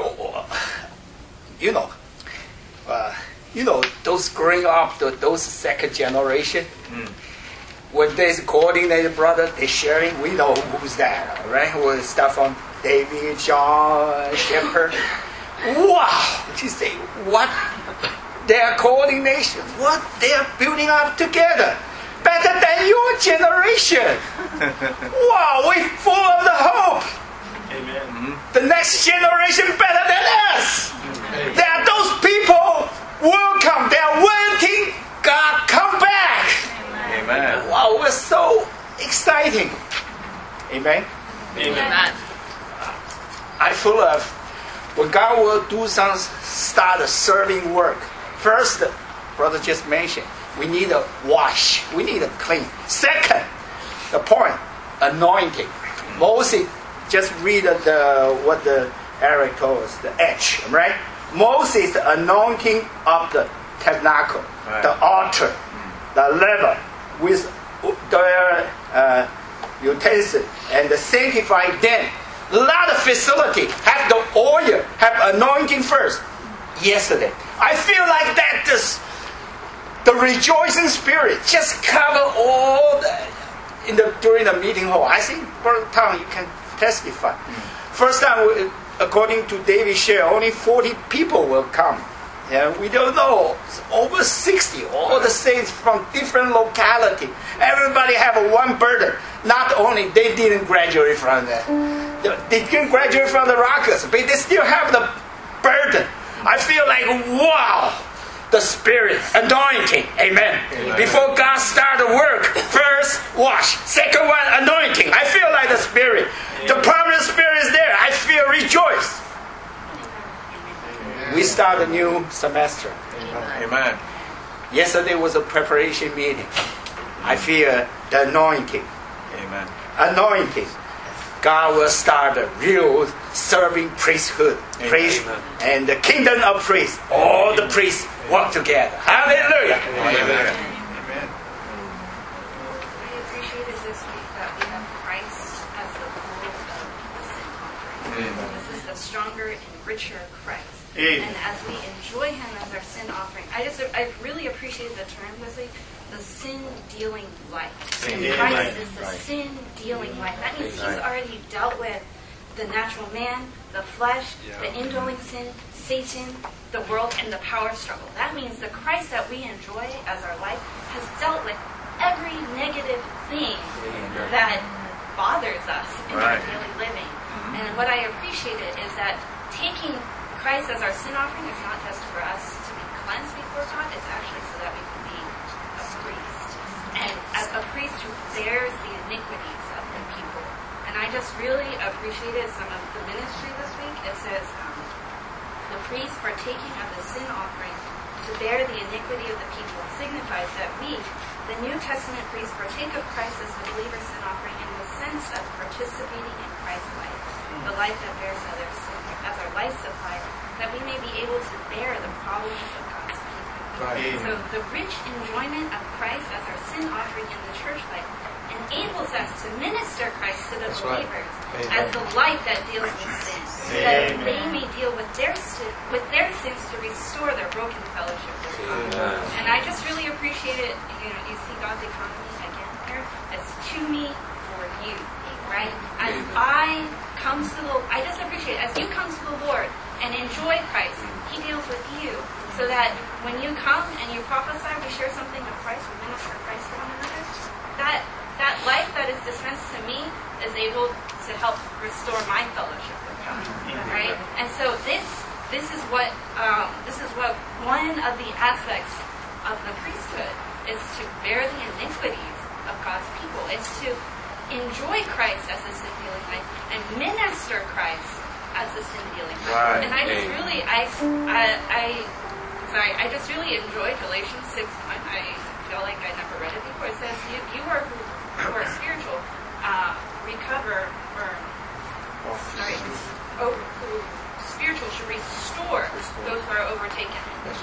those growing up, those second generation." When there's coordinated brother, they're sharing, we know who's that, all right? We'll start from David, John, Shepherd. Wow! She say, what? Their coordination, what they are building up together. Better than your generation. Wow, we're full of the hope. Amen. The next generation better than us. There are those people welcome, they're waiting, God come back. Amen. Wow, we're so exciting. Amen. Amen. I feel of when God will do some start a serving work. First, brother just mentioned, we need a wash. We need a clean. Second, the point, anointing. Moses, just read what the Eric told us, the edge, right? Moses, the anointing of the tabernacle, the altar, the lever, with their utensil and the sanctified them. A lot of facility have the oil, have anointing first. Yesterday, I feel like that the rejoicing spirit just cover all during the meeting hall. I think Brother Tom, you can testify. First time, according to David share, only 40 people will come. Yeah, we don't know. It's over 60. All the saints from different locality. Everybody have one burden. Not only they didn't graduate from they didn't graduate from the Rockers, but they still have the burden. I feel like, wow, the Spirit, anointing, amen. Before God start the work, first wash, second one anointing. I feel like the Spirit. The prominent Spirit is there. I feel rejoice. We start a new semester. Amen. Yesterday was a preparation meeting. I feel the anointing. Amen. Anointing. God will start a real serving priesthood. Priest and the kingdom of priests. All the priests work together. Hallelujah. Amen. I appreciated this week that we have Christ as the goal of the sin offering. This is the stronger and richer Christ. And as we enjoy Him as our sin offering, I really appreciated the term this week, the sin-dealing life. Christ is the sin-dealing life. That means He's already dealt with the natural man, the flesh, the indwelling sin, Satan, the world, and the power struggle. That means the Christ that we enjoy as our life has dealt with every negative thing that bothers us in our daily living. And what I appreciated is that taking Christ as our sin offering is not just for us to be cleansed before God, it's actually so that we can be a priest. And as a priest who bears the iniquities of the people. And I just really appreciated some of the ministry this week. It says, the priest partaking of the sin offering to bear the iniquity of the people signifies that we, the New Testament priests, partake of Christ as the believer's sin offering in the sense of participating in Christ's life, the life that bears others' sin, as our life supply, that we may be able to bear the problems of God's people. So the rich enjoyment of Christ as our sin offering in the church life enables us to minister Christ to the believers as the light that deals with sin, so that they may deal with their sins to restore their broken fellowship with God. And I just really appreciate it. You see God's economy again here. It's to me for you, right? As I just appreciate it. As you come to the Lord and enjoy Christ, He deals with you, so that when you come and you prophesy, we share something of Christ, we minister Christ to one another. That life that is dispensed to me is able to help restore my fellowship with God, right? And so this is what one of the aspects of the priesthood is, to bear the iniquities of God's people. It's to enjoy Christ as the sin-dealing life and minister Christ as the sin-dealing life. And I just really, I just really enjoyed Galatians 6:1. I feel like I never read it before. It says, you are who are spiritual, who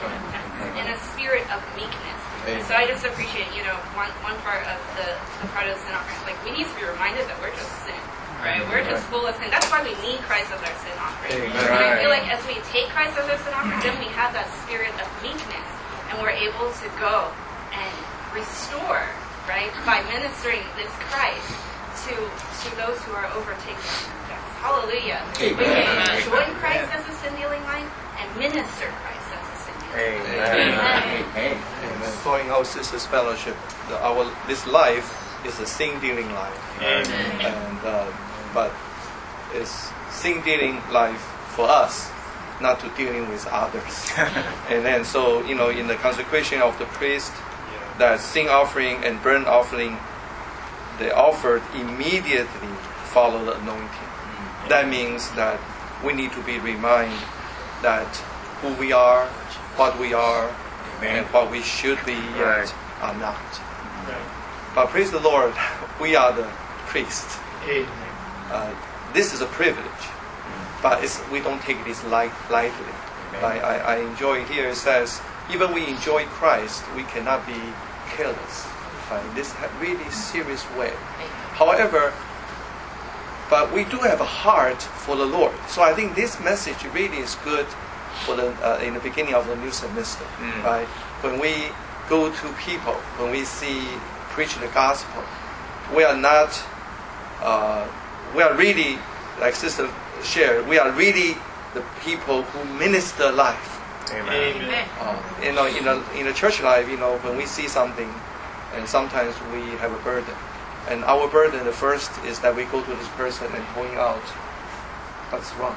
in a spirit of meekness. So I just appreciate, one part of the part of the sin offering. Like, we need to be reminded that we're just sin, right? We're just full of sin. That's why we need Christ as our sin offering. And I feel like as we take Christ as our sin offering, then we have that spirit of meekness, and we're able to go and restore, right, by ministering this Christ to those who are overtaken in death. Hallelujah. We can join Christ as a sin-dealing life and minister Christ as a sin-dealing life. Amen. So in our sisters' fellowship, this life is a sin-dealing life. And but it's sin-dealing life for us, not to dealing with others. And then so in the consecration of the priest, that sin offering and burnt offering, they offered immediately follow the anointing. That means that we need to be reminded that who we are, what we are, and what we should be yet are not. But praise the Lord, we are the priest. This is a privilege, but we don't take this lightly. I enjoy here it says, even we enjoy Christ, we cannot be careless. In this really serious way. However, but we do have a heart for the Lord. So I think this message really is good for in the beginning of the new semester, right? When we go to people, when we preach the gospel, we are not. We are really, like Sister shared, we are really the people who minister life. Amen. In a church life, when we see something, and sometimes we have a burden. And our burden, the first, is that we go to this person and point out what's wrong.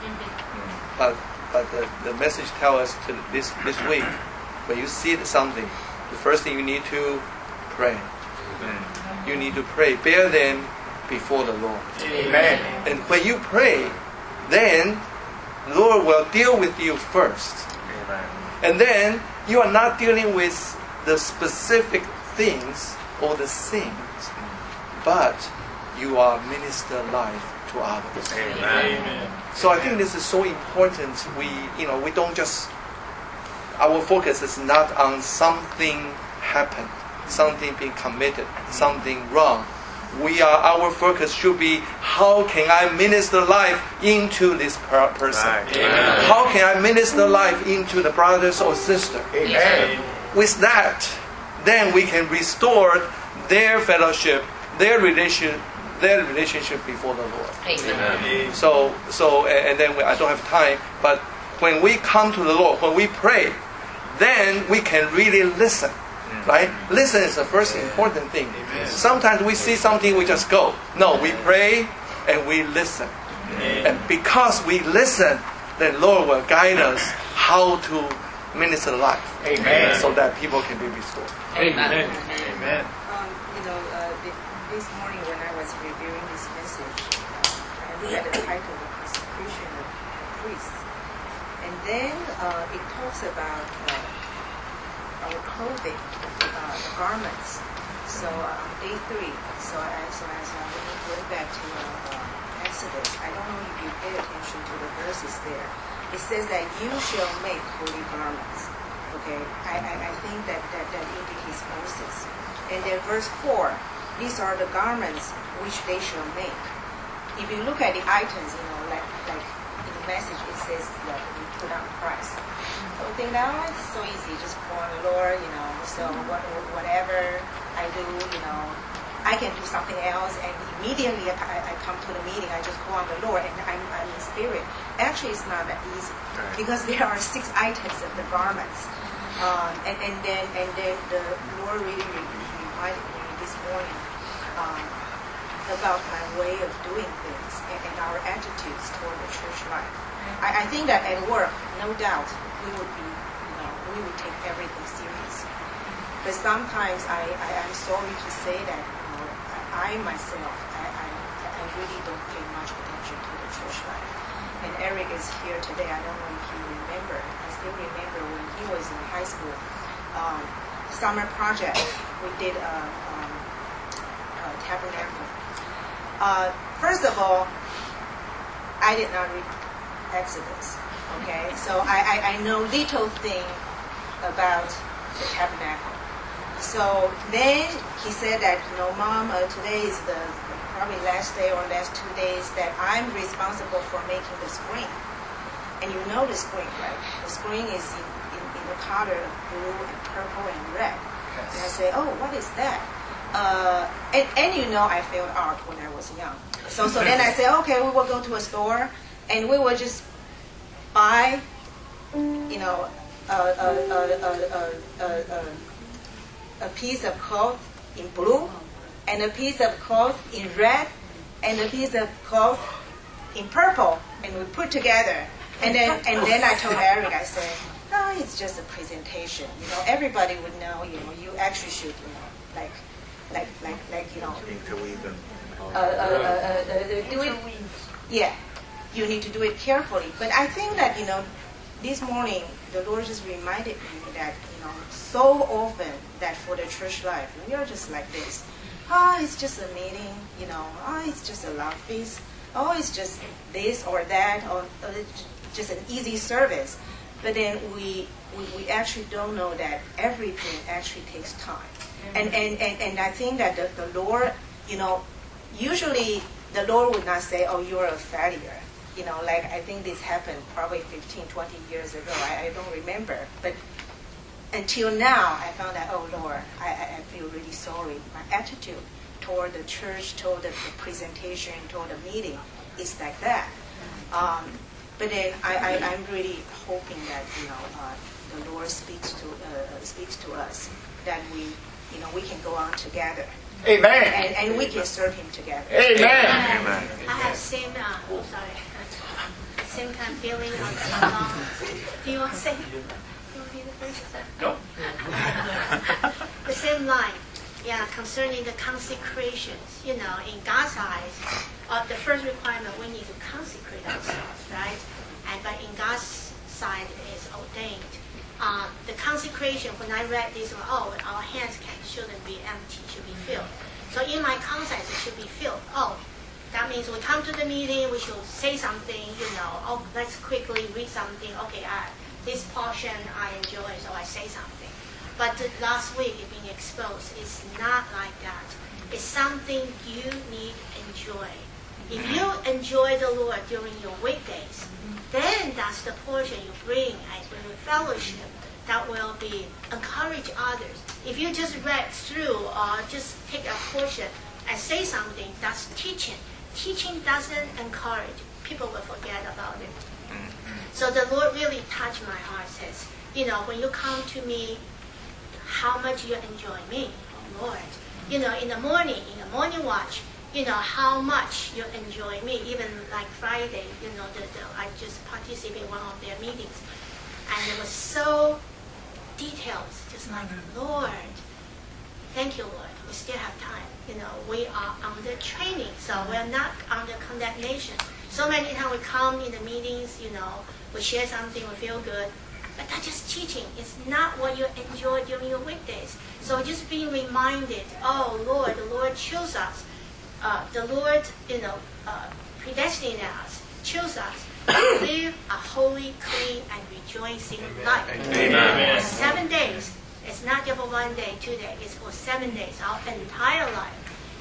But the message tells us this week, when you see something, the first thing you need to pray. You need to pray. Bear them before the Lord. Amen. And when you pray, then the Lord will deal with you first. Amen. And then you are not dealing with the specific things or the sins, but you are minister life to others. Amen. So I think this is so important. We don't just, our focus is not on something happened, something being committed, something wrong. Our focus should be, how can I minister life into this person? Amen. How can I minister life into the brothers or sister? Amen. With that, then we can restore their fellowship, their relationship before the Lord. Amen. So, and then I don't have time, but when we come to the Lord, when we pray, then we can really listen. Right? Listen is the first important thing. Sometimes we see something, we just go. No, we pray and we listen. And because we listen, then Lord will guide us how to minister life. Amen. So that people can be restored. Amen. Amen. This morning when I was reviewing this message, I looked at the title of Consecration of Priests. And then it talks about our clothing, the garments. So on day 3, so as we went back to Exodus, I don't know if you pay attention to the verses there. It says that you shall make holy garments. Okay, I think that indicates Moses. And then verse 4, these are the garments which they shall make. If you look at the items, like in the message, it says that we put on Christ. So we think, it's so easy, just go on the Lord, so whatever I do, I can do something else, and immediately I come to the meeting, I just go on the Lord, and I'm in spirit. Actually, it's not that easy, because there are 6 items of the garments. And then the Lord really reminded me this morning about my way of doing things and our attitudes toward the church life. I think that at work, no doubt, we would take everything serious. But sometimes I'm sorry to say that I myself, I really don't pay much attention to the church life. And Eric is here today. I don't know if you remember. I still remember when he was in high school, summer project, we did a tabernacle. First of all, I did not read Exodus. Okay, so I know little thing about the tabernacle. So then he said that, Mom, today is the probably last day or last 2 days that I'm responsible for making the screen. And you know the screen, right? The screen is in the color of blue and purple and red. Yes. And I say, oh, what is that? And I failed art when I was young. So then I said, okay, we will go to a store and we will just buy, a piece of cloth in blue, and a piece of cloth in red, and a piece of cloth in purple, and we put together. And then I told Eric, I said, no, it's just a presentation. Everybody would know. You actually should, interweave them. Do it. Yeah, you need to do it carefully. But I think that this morning the Lord just reminded me that so often that for the church life we are just like this. It's just a meeting. It's just a love feast. It's just this or that, or just an easy service. But then we actually don't know that everything actually takes time. And I think that the Lord, usually the Lord would not say, oh, you're a failure. I think this happened probably 15, 20 years ago. I don't remember. But until now, I found that, oh, Lord, I feel really sorry. My attitude toward the church, toward the presentation, toward the meeting is like that. But then I'm really hoping that, the Lord speaks to us, that we can go on together. Amen. And we can serve Him together. Amen. Amen. I have same kind of feeling on the same line. Do you want to say? You want to be the first? No. The same line. Yeah, concerning the consecrations. In God's eyes, the first requirement, we need to consecrate ourselves, right? But in God's side, it is ordained. The consecration, when I read this, our hands shouldn't be empty, should be filled. So in my conscience, it should be filled. That means we come to the meeting, we should say something, let's quickly read something. Okay, this portion I enjoy, so I say something. But last week, it being exposed, it's not like that. It's something you need to enjoy. If you enjoy the Lord during your weekdays, then that's the portion you bring as a fellowship that will be encourage others. If you just read through or just take a portion and say something, that's teaching. Teaching doesn't encourage. People will forget about it. So the Lord really touched my heart. Says, when you come to me, how much you enjoy me, oh Lord. In the morning watch, how much you enjoy me. Even like Friday, I just participated in one of their meetings. And it was so detailed, just like, Lord, thank you, Lord. We still have time. We are under training, so we're not under condemnation. So many times we come in the meetings, we share something, we feel good. But that's just teaching. It's not what you enjoy during your weekdays. So just being reminded, oh, Lord, the Lord chose us. The Lord, predestined us, chose us to live a holy, clean, and rejoicing life. Amen. For 7 days. It's not just for 1 day, 2 days. It's for 7 days, our entire life.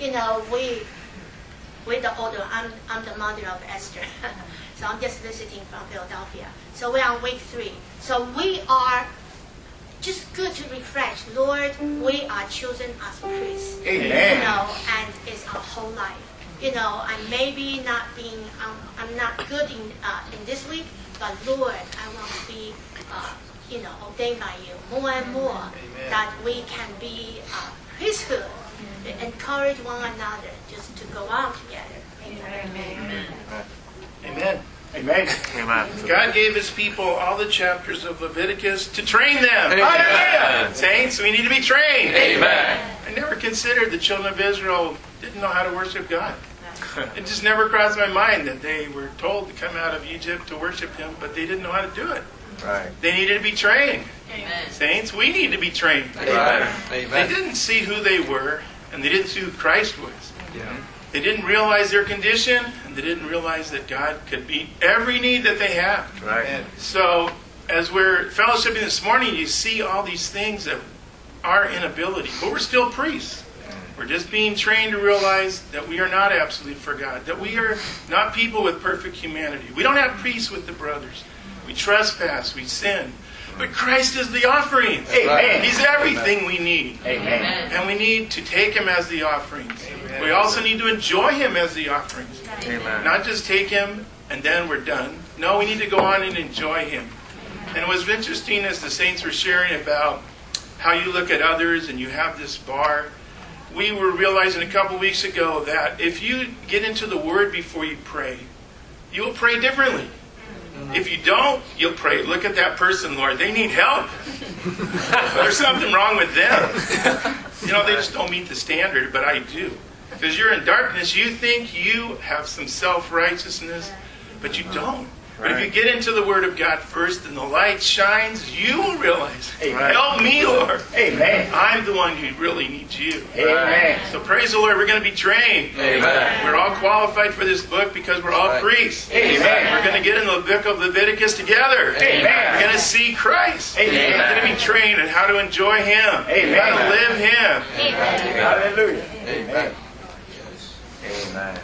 We're the older. I'm the mother of Esther. So I'm just visiting from Philadelphia. So we're on week 3. So we are just good to refresh. Lord, we are chosen as priests. Amen. And it's our whole life. I maybe not being, I'm not good in this week, but Lord, I want to be, ordained by you more and more. Amen. That we can be priesthood, encourage one another just to go out together. Amen. Amen. Amen. Amen. God gave His people all the chapters of Leviticus to train them. Amen. Saints, we need to be trained. Amen. I never considered the children of Israel didn't know how to worship God. It just never crossed my mind that they were told to come out of Egypt to worship Him, but they didn't know how to do it. Right. They needed to be trained. Amen. Saints, we need to be trained. Amen. They didn't see who they were, and they didn't see who Christ was. Yeah. They didn't realize their condition, and they didn't realize that God could meet every need that they have. Right. So as we're fellowshipping this morning, you see all these things of our inability. But we're still priests. We're just being trained to realize that we are not absolute for God, that we are not people with perfect humanity. We don't have peace with the brothers. We trespass, we sin. But Christ is the offering. Amen. He's everything we need. Amen. And we need to take Him as the offerings. Amen. We also need to enjoy Him as the offerings. Amen. Not just take Him and then we're done. No, we need to go on and enjoy Him. And it was interesting as the saints were sharing about how you look at others and you have this bar. We were realizing a couple weeks ago that if you get into the Word before you pray, you will pray differently. If you don't, you'll pray, look at that person, Lord. They need help. There's something wrong with them. You know, they just don't meet the standard, but I do. Because you're in darkness, you think you have some self-righteousness, but you don't. But if you get into the Word of God first and the light shines, you will realize, Amen. Help me, Lord. Amen. I'm the one who really needs you. Amen. So praise the Lord, we're going to be trained. Amen. We're all qualified for this book because we're all priests. Amen. We're going to get in the book of Leviticus together. Amen. We're going to see Christ. Amen. We're going to be trained in how to enjoy Him. Amen. How to live Him. Amen. Hallelujah. Amen. Amen.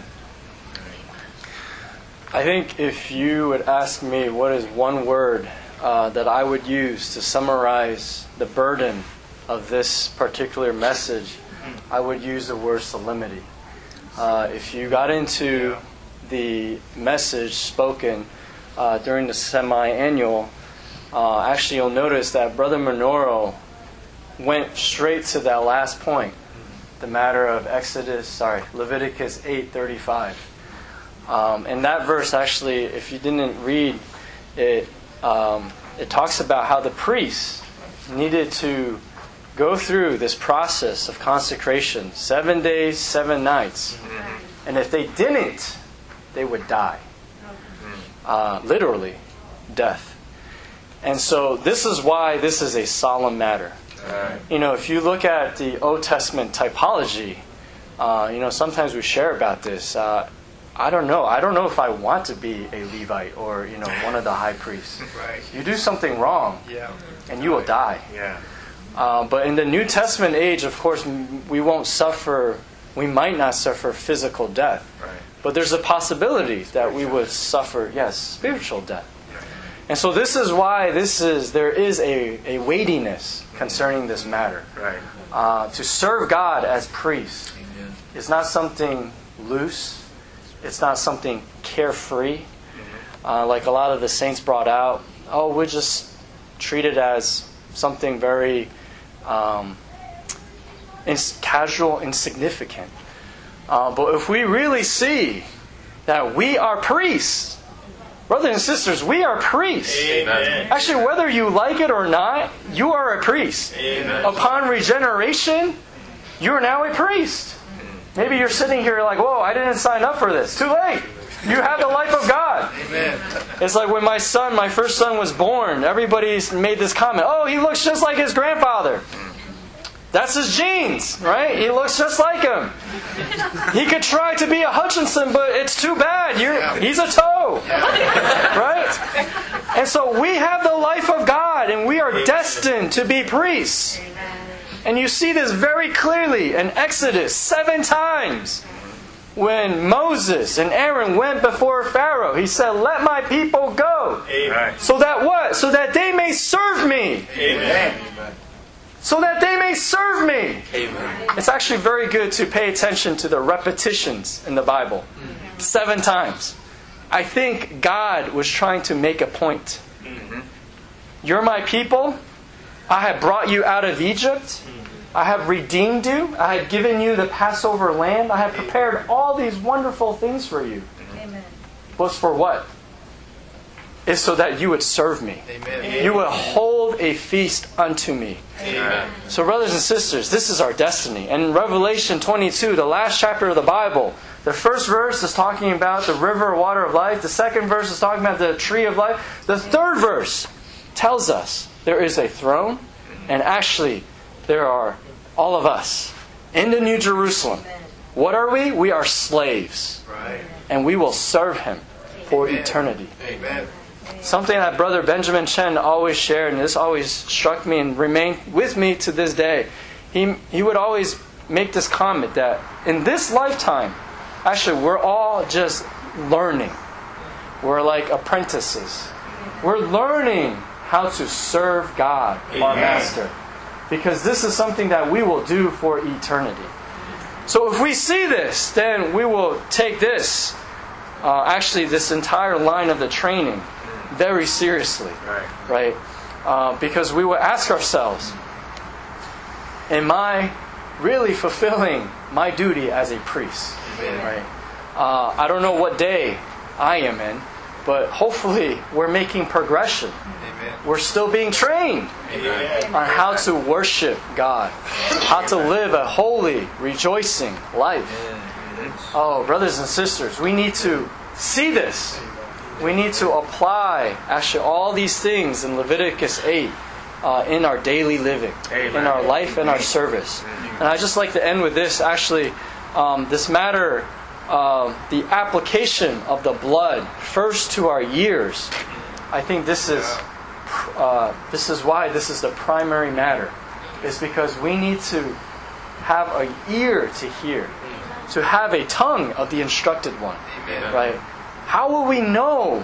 I think if you would ask me what is one word that I would use to summarize the burden of this particular message, I would use the word solemnity. If you got into the message spoken during the semi-annual, actually you'll notice that Brother Minoru went straight to that last point, the matter of Leviticus 8:35. And that verse actually, if you didn't read it, it talks about how the priests needed to go through this process of consecration, 7 days, 7 nights. And if they didn't, they would die. Literally, death. And so this is why this is a solemn matter. You know, if you look at the Old Testament typology, sometimes we share about this. I don't know. I don't know if I want to be a Levite or, one of the high priests. Right. You do something wrong, and you will die. Yeah. But in the New Testament age, of course, we might not suffer physical death. Right. But there's a possibility that we would suffer, spiritual death. And so this is why there is a weightiness concerning this matter. Right. To serve God as priest is not something loose. It's not something carefree, like a lot of the saints brought out. We'll just treat it as something very casual, insignificant. But if we really see that we are priests, brothers and sisters, we are priests. Amen. Actually, whether you like it or not, you are a priest. Amen. Upon regeneration, you are now a priest. Maybe you're sitting here like, whoa, I didn't sign up for this. Too late. You have the life of God. Amen. It's like when my first son was born, everybody's made this comment, he looks just like his grandfather. That's his genes, right? He looks just like him. He could try to be a Hutchinson, but it's too bad. He's a toe. Right? And so we have the life of God, and we are destined to be priests. And you see this very clearly in Exodus 7 times. When Moses and Aaron went before Pharaoh, he said, let my people go. Amen. So that what? So that they may serve me. Amen. So that they may serve me. Amen. It's actually very good to pay attention to the repetitions in the Bible. 7 times. I think God was trying to make a point. You're my people. I have brought you out of Egypt. I have redeemed you. I have given you the Passover lamb. I have prepared all these wonderful things for you. Amen. But for what? It's so that you would serve me. Amen. You would hold a feast unto me. Amen. So brothers and sisters, this is our destiny. And in Revelation 22, the last chapter of the Bible, the first verse is talking about the river of water of life. The second verse is talking about the tree of life. The third verse tells us there is a throne, and actually there are all of us in the New Jerusalem. What are we? We are slaves. Right. And we will serve Him for eternity. Amen. Something that Brother Benjamin Chen always shared, and this always struck me and remained with me to this day. He would always make this comment that in this lifetime, actually, we're all just learning. We're like apprentices. We're learning how to serve God, our Master. Because this is something that we will do for eternity. So if we see this, then we will take this, actually this entire line of the training, very seriously. Right? Because we will ask ourselves, am I really fulfilling my duty as a priest? Right? I don't know what day I am in, but hopefully we're making progression. We're still being trained on how to worship God, how to live a holy, rejoicing life. Oh, brothers and sisters, we need to see this. We need to apply actually all these things in Leviticus 8 in our daily living, in our life and our service. And I'd just like to end with this, actually, this matter, the application of the blood first to our ears. I think this is why this is the primary matter. It's because we need to have an ear to hear, to have a tongue of the instructed one. Right? How will we know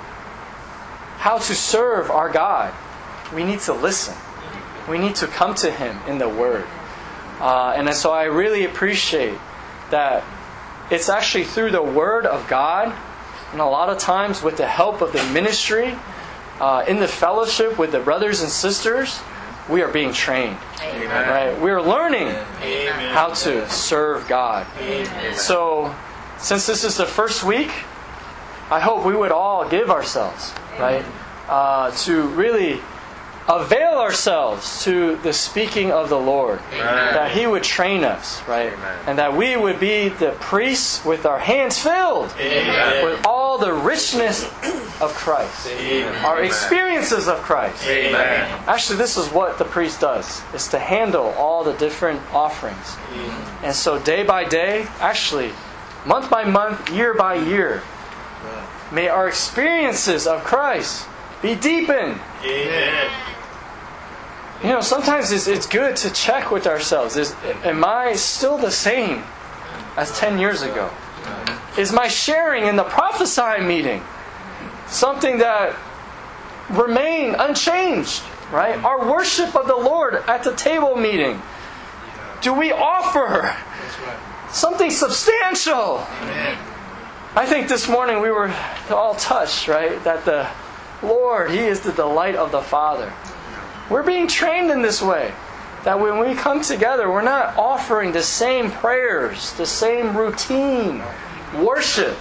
how to serve our God? We need to listen. We need to come to Him in the Word. And so I really appreciate that it's actually through the Word of God, and a lot of times with the help of the ministry, in the fellowship with the brothers and sisters, we are being trained. Right? We are learning how to serve God. So, since this is the first week, I hope we would all give ourselves, right, to really avail ourselves to the speaking of the Lord. That He would train us, right? And that we would be the priests with our hands filled with all the richness of Christ. Our experiences of Christ. Actually, this is what the priest does, is to handle all the different offerings. And so day by day, actually, month by month, year by year, may our experiences of Christ be deepened. You know, sometimes it's good to check with ourselves. Am I still the same as 10 years ago? Is my sharing in the prophesying meeting something that remained unchanged? Right? Our worship of the Lord at the table meeting. Do we offer something substantial? I think this morning we were all touched, right? That the Lord, He is the delight of the Father. We're being trained in this way. That when we come together, we're not offering the same prayers, the same routine worship.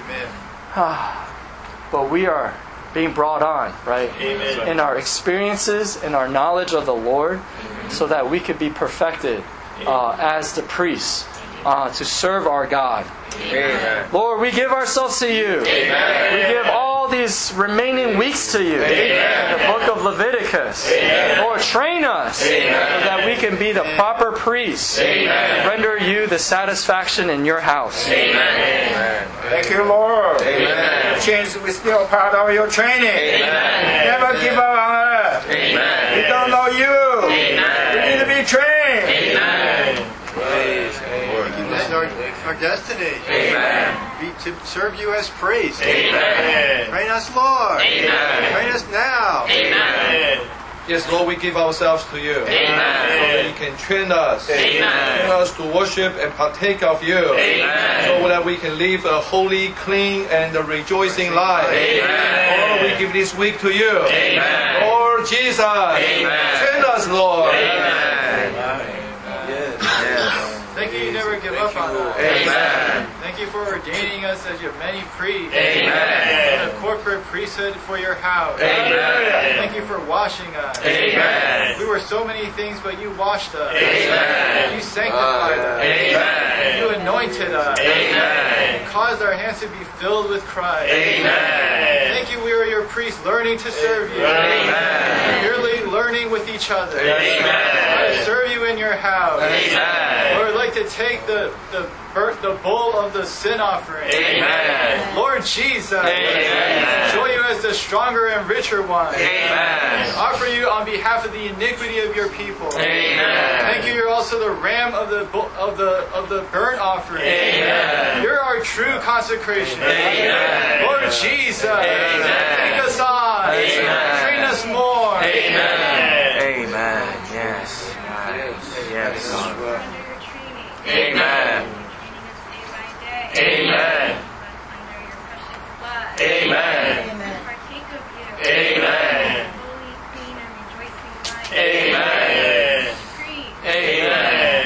But we are being brought on, right? In our experiences, in our knowledge of the Lord, so that we could be perfected as the priests to serve our God. Lord, we give ourselves to You. We give all these remaining weeks to You. The book of Leviticus. Lord, train us so that we can be the proper priests. Render You the satisfaction in Your house. Thank You, Lord. Change, we still part of Your training. Never give up on us. We don't know You. We need to be trained. Our destiny. To serve You as priest. Train us, Lord. Train us now. Yes, Lord, we give ourselves to You. So that You can train us. Train us to worship and partake of You. So that we can live a holy, clean, and a rejoicing life. Lord, we give this week to You. Lord Jesus, train us, Lord. Thank You, You never give up on us. Thank You for ordaining us as Your many priests. And a corporate priesthood for Your house. Thank You for washing us. We were so many things, but You washed us. You sanctified us. You anointed us. And caused our hands to be filled with Christ. Thank You, we are Your priests learning to serve You. Yearly learning with each other. How to serve You in Your house. Lord, like like to take the bowl of the sin offering. Amen. Lord Jesus, Amen. enjoy you as the stronger and richer one. Amen. Offer you on behalf of the iniquity of your people. Amen. Thank you. You're also the ram of the burnt offering. Amen. You're our true consecration. Amen. Lord Jesus, Amen. take us on. Amen. Train us more. Amen. Amen. Yes. Yes. Amen. Amen. Amen. Amen. Amen. Amen.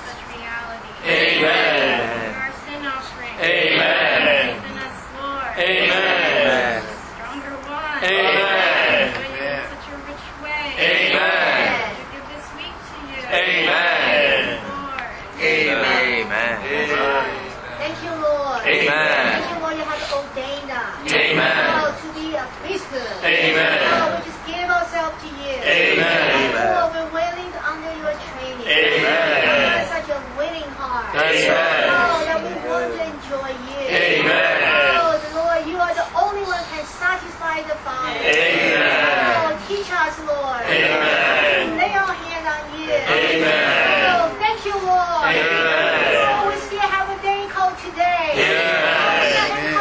Amen. Our sin offering. Amen. Strengthen us, Lord. Amen. The stronger one. Amen. Enjoy you in such a rich way. Amen. We give this week to you. Amen. Lord. Amen. Thank you, Lord. Amen. Thank you, Lord, you have ordained us. Amen. Lord, to be a priesthood. Amen. Lord, we just give ourselves to you. Amen. Lord, we're willing to under your training. Amen. Lord, have such a willing heart. That's right. Lord, that we want to enjoy you. Amen. Lord, you are the only one who can satisfy the Father. Amen. Lord, teach us, Lord. Amen. Lay our hand on you. Amen. Lord, thank you, Lord. Amen. Lord, we still have a day called today. Yes.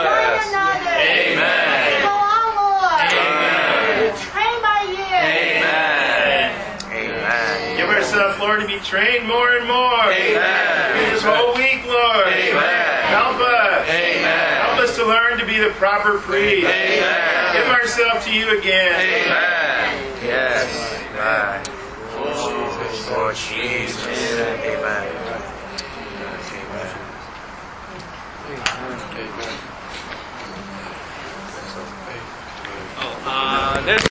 Amen. Go on, Lord. Amen. Trained by you. Amen. Amen. Give ourselves, Lord, to be trained more and more. Amen. This whole week, Lord. Amen. Help us. Amen. Help us to learn to be the proper priest. Amen. Give ourselves to you again. Amen. Yes. Amen. Lord Jesus. Amen. Amen. Amen.